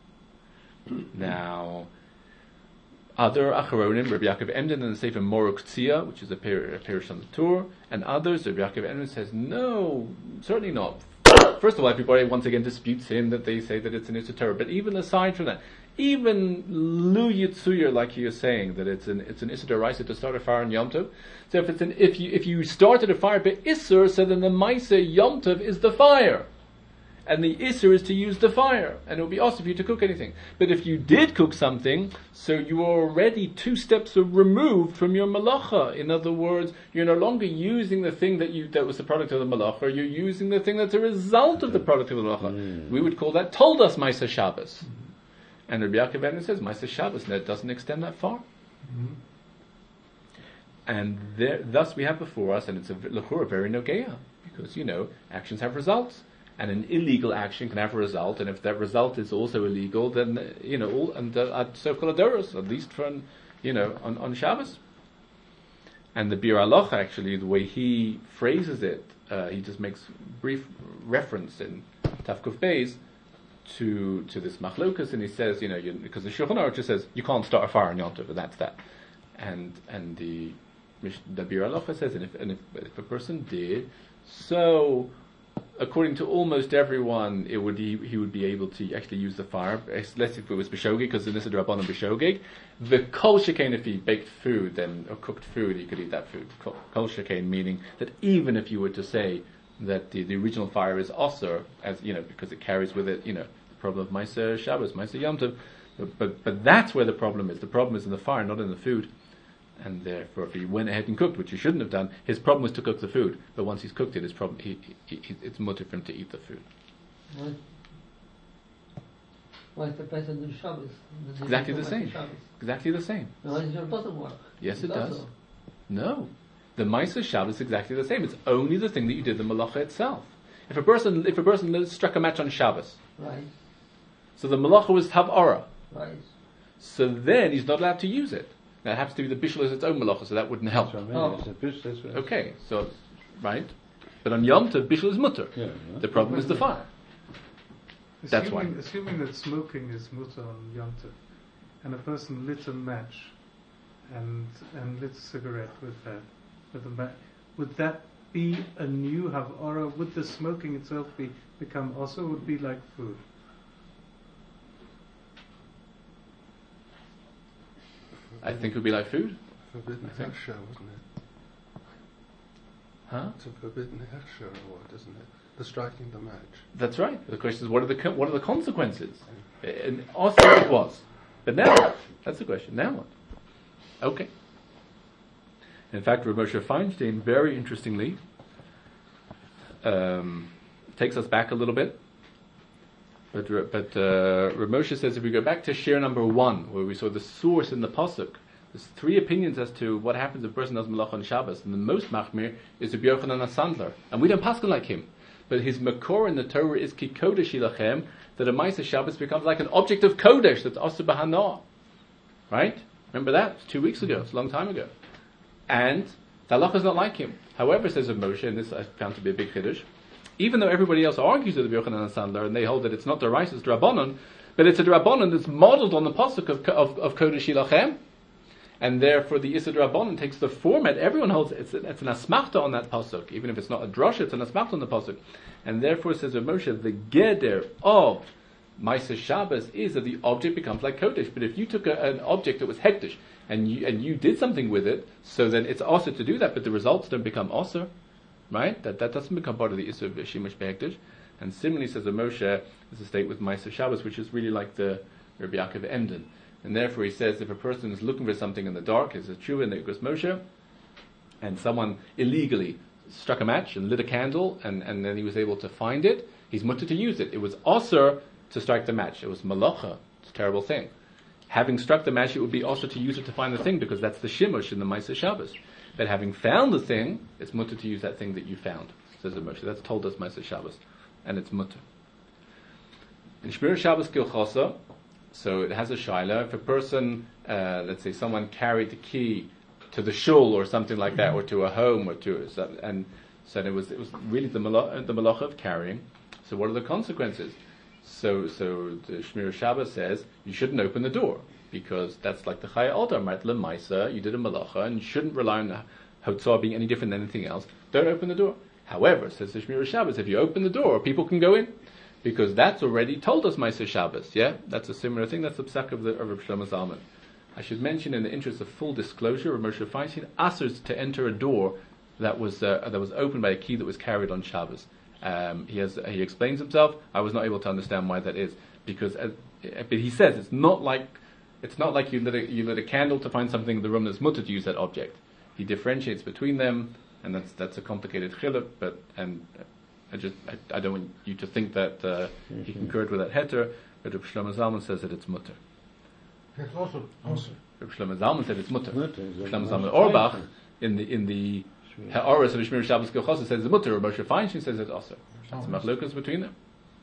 Now, other Acharonim, Rabbi Yaakov Emden in the Sefer Moruk Tzia, which is a parish on the tour, and others, Rabbi Yaakov Emden says, no, certainly not. First of all, everybody once again disputes him that they say that it's an Isser Torah. But even aside from that, even Lu Yitzuyer, like you're saying, that it's an it's an Isser D'oraisa to start a fire on Yom Tov. So if it's an, if you if you started a fire by Isser, so then the Ma'aseh Yom Tov is the fire. And the Isser is to use the fire, and it will be awesome for you to cook anything. But if you did cook something, so you are already two steps removed from your malacha. In other words, you're no longer using the thing that you that was the product of the malacha, you're using the thing that's a result of the product of the malacha. Mm. We would call that told us Ma'aseh Shabbos. Mm. And Rabbi Yaakov Emden says Ma'aseh Shabbos, and it doesn't extend that far. Mm. And there, thus we have before us, and it's a l'chura very nogeya, because, you know, actions have results. And an illegal action can have a result, and if that result is also illegal, then, uh, you know, all, and uh, at Sof Kol Adoros, at least for, you know, on, on Shabbos. And the Bir Alocha, actually, the way he phrases it, uh, he just makes brief reference in Tafkuf Beis to to this machlokas, and he says, you know, you, because the Shulchan Aruch just says you can't start a fire on Yom Tov, and that's that. And and the the Bir Alocha says, and if and if, if a person did so, according to almost everyone, it would he, he would be able to actually use the fire, less if it was b'shogeg, because this is a rabbanon b'shogeg. The kol shekain, if he baked food, then or cooked food, he could eat that food. Kol, kol shekain meaning that even if you were to say that the, the original fire is osur, as you know, because it carries with it, you know, the problem of Ma'aser Shabbos, Ma'aser Yom Tov, but, but but that's where the problem is. The problem is in the fire, not in the food. And therefore, if he went ahead and cooked, which he shouldn't have done, his problem was to cook the food. But once he's cooked it, his problem, he, he, he, it's mutter for him to eat the food. Why? Why is the person do Shabbos? Exactly the same. Exactly the same. No, it doesn't work. Yes, it does. does. So. No. The Ma'aser Shabbos is exactly the same. It's only the thing that you did, the malacha itself. If a person, if a person struck a match on Shabbos, Right. so the malacha was hav'ara, Right. so then he's not allowed to use it. Now it happens to be the bishul is its own malacha, so that wouldn't help. That's what I mean. Oh. It's a bish, that's what I Okay, so, right? But on Yom Tov, bishul is mutter. Yeah, yeah. The problem is the fire. That's Assuming, why. assuming that smoking is mutter on Yom Tov, and a person lit a match and and lit a cigarette with that, with a match, would that be a new hav'ara? Would the smoking itself be become also would be like food? I think it would be like food. Forbidden I think. hechsher, wasn't it? Huh? It's a forbidden hechsher or what, isn't it? The striking the match. That's right. The question is, what are the co- what are the consequences? And also it was. But now what? That's the question. Now what? Okay. In fact, Rav Moshe Feinstein, very interestingly, um, takes us back a little bit. But but uh, Rav Moshe says if we go back to share number one, where we saw the source in the pasuk, there's three opinions as to what happens if a person does malach on Shabbos, and the most machmir is Rabbi Yochanan HaSandlar, and we don't paskin like him. But his makor in the Torah is ki kodesh ilachem, that a Ma'aser Shabbos becomes like an object of kodesh that's asur b'hana, right? Remember that? It's two weeks ago. It's a long time ago. And the halacha is not like him. However, says Rav Moshe, and this I found to be a big chiddush, even though everybody else argues with Rabbi Yochanan HaSandlar, and they hold that it's not deraisa, it's drabanan, but it's a drabanan that's modeled on the pasuk of of, of kodesh ilachem, and therefore the Issa Drabanan takes the format. Everyone holds it's, it's an asmachta on that pasuk, even if it's not a drasha, it's an asmachta on the pasuk, and therefore says Rav Moshe, the geder of Ma'aser Shabbos is that the object becomes like kodesh. But if you took a, an object that was hektish and you and you did something with it, so then it's also to do that, but the results don't become also, right? That that doesn't become part of the Issa of Shimush Behektish. And similarly says Rav Moshe, there's a state with Ma'aser Shabbos, which is really like the Rabbi Yaakov Emden. And therefore he says if a person is looking for something in the dark, it's a tshuva in the Igros Moshe, and someone illegally struck a match and lit a candle, and, and then he was able to find it, he's mutter to use it. It was osur to strike the match. It was malacha. It's a terrible thing. Having struck the match, it would be also to use it to find the thing, because that's the shimush in the Ma'aser Shabbos. But having found the thing, it's mutter to use that thing that you found, says the Moshe. That's told us Ma'aser Shabbos, and it's mutter. In Shmir Shabbos Gilchosa, so it has a shaila. If a person, uh, let's say someone carried the key to the shul or something like that, or to a home, or to a, and so it was it was really the malacha, the malacha of carrying. So what are the consequences? So so the Shmir Shabbos says you shouldn't open the door, because that's like the Chaya Altar, right? Lemaisa, you did a malacha, and you shouldn't rely on the Hotzah being any different than anything else. Don't open the door. However, says the Shmir Shabbos, if you open the door, people can go in. Because that's already told us Ma'aser Shabbos, yeah? That's a similar thing, that's the psak of the of Rav Shlomo Zalman. I should mention, in the interest of full disclosure, Rav Moshe Feinstein asks to enter a door that was uh, that was opened by a key that was carried on Shabbos. Um, he has he explains himself. I was not able to understand why that is, because uh, but he says it's not like it's not like you lit a, you lit a candle to find something in the room that's mutter to use that object. He differentiates between them, and that's that's a complicated chiluk, but and. Uh, I just I, I don't want you to think that uh, he concurred with that heter, but Rav Shlomo Zalman says that it's mutter. It's also Also, Rav Shlomo Zalman said it's mutter. Mutter, Rav it's Shlomo a- Zalman Orbach in the in the Ha'aras of the Shmir Shabbos Gilchosa says it's mutter. Rav Moshe Feinstein says it's also. That's machlokas between them.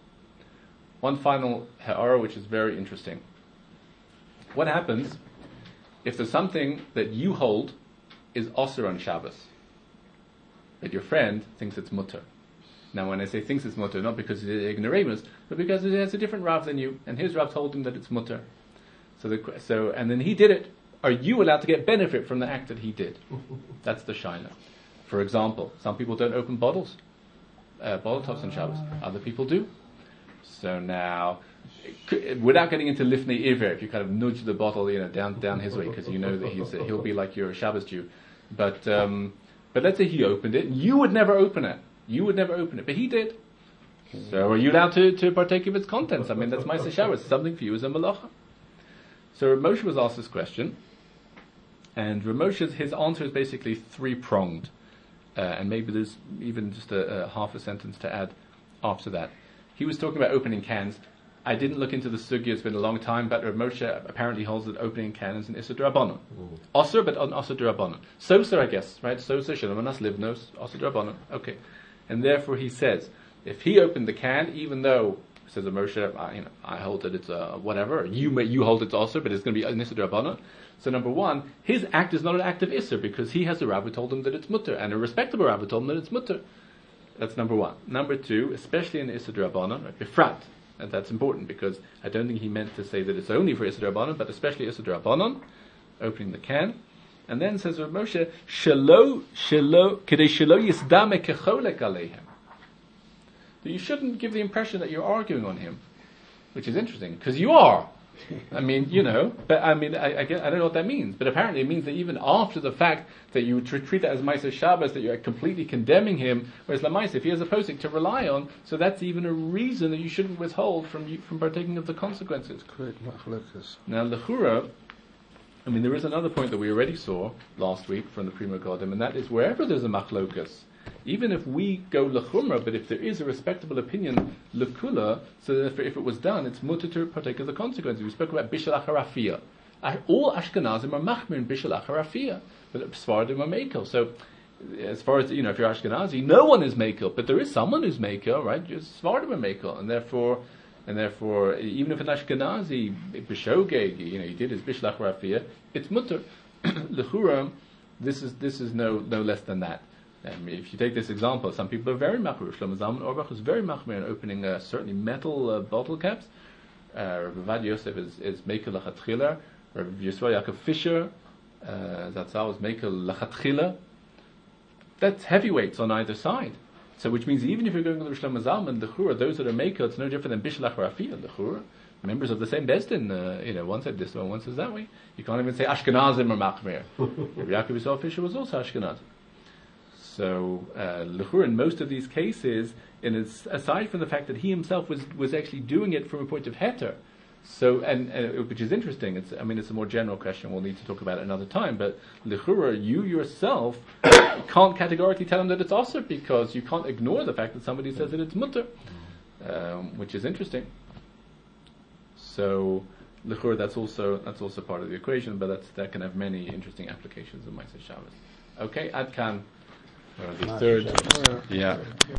One final ha'ara which is very interesting. What happens if there's something that you hold is osir on Shabbos, but your friend thinks it's mutter. Now, when I say thinks it's mutter, not because he's ignoramus, but because he has a different Rav than you, and his Rav told him that it's mutter. So, the, so, and then he did it. Are you allowed to get benefit from the act that he did? That's the shaila. For example, some people don't open bottles, uh, bottle tops on Shabbos. Other people do. So now, without getting into lifnei iver, if you kind of nudge the bottle, you know, down down his way, because you know that he's uh, he'll be like you're a Shabbos Jew. But um, but let's say he opened it, you would never open it. You would never open it, but he did. So are you allowed to, to partake of its contents? I mean, that's Ma'aseh Shabbos. Something for you as a malacha. So Rav Moshe was asked this question, and Rav Moshe's his answer is basically three pronged, uh, and maybe there's even just a, a half a sentence to add after that. He was talking about opening cans. I didn't look into the sugya, it's been a long time, but Rav Moshe apparently holds that opening cans is an Issur D'Rabbanan. Osir, but on Osir D'Rabbanan. Sosa, I guess, right? Sosa, Shalamanas, Livnos, Osir D'Rabbanan. Okay. And therefore he says, if he opened the can, even though, says Rav Moshe, I, you know, I hold that it's a whatever, you may, you hold it's Osir, but it's going to be an Issur D'Rabbanan. So number one, his act is not an act of Issur, because he has a Rav who told him that it's mutter, and a respectable Rav who told him that it's mutter. That's number one. Number two, especially in Issur D'Rabbanan, right, befrat, and that's important because I don't think he meant to say that it's only for Issur D'Rabbanan, but especially Issur D'Rabbanan, opening the can. And then says Rav Moshe, Shelo, Shelo, Kedei Shelo Yisdame Kecholek Aleihem. That you shouldn't give the impression that you're arguing on him, which is interesting, because you are. I mean, you know, but I mean, I, I, get, I don't know what that means, but apparently it means that even after the fact that you tr- treat that as Ma'aseh Shabbos, that you're completely condemning him, whereas Lamaisa, if he has a posik to rely on, so that's even a reason that you shouldn't withhold from you, from partaking of the consequences. Great machlokas. Now, Lechura, I mean, there is another point that we already saw last week from the Primo Godim, and that is wherever there's a machlokas, even if we go lechumra, but if there is a respectable opinion lekula, so that if, if it was done, it's mutter to partake of the consequences. We spoke about bishul acharafia. All Ashkenazim are machmir in bishul acharafia, but Sfardim are mekel. So, as far as you know, if you're Ashkenazi, no one is mekel, but there is someone who's mekel, right? Just Sfardim are mekel, and therefore, and therefore, even if an Ashkenazi b'shogeg, you know, he did his bishul acharafia, it's mutter. Lechura, this is this is no no less than that. Um, if you take this example, some people are very machmir. Shlomo Zalman Auerbach is very machmir in opening uh, certainly metal uh, bottle caps. Uh, Rav Avad Yosef is, is mekel lachatchila. Rav Yisrael Yaakov Fisher, uh, Zatzal is mekel lachatchila. That's heavyweights on either side. So, which means even if you're going with Shlomo Zalman, the chura, those that are mekel, it's no different than bishul acharafia. The chura, members of the same Besdin, uh, you know, one said this way, one says that way. You can't even say Ashkenazim or machmir. Rav Yaakov Yisrael Fisher was also Ashkenaz. So, uh, Lechur, in most of these cases, and it's, aside from the fact that he himself was, was actually doing it from a point of heter, so, and, uh, which is interesting, it's, I mean, it's a more general question, we'll need to talk about it another time, but Lechur, you yourself can't categorically tell him that it's also because you can't ignore the fact that somebody says that it's mutter, um, which is interesting. So, Lechur, that's also, that's also part of the equation, but that's, that can have many interesting applications of Ma'aseh Shabbos. Okay, Ad Kan. Uh, the third, yeah.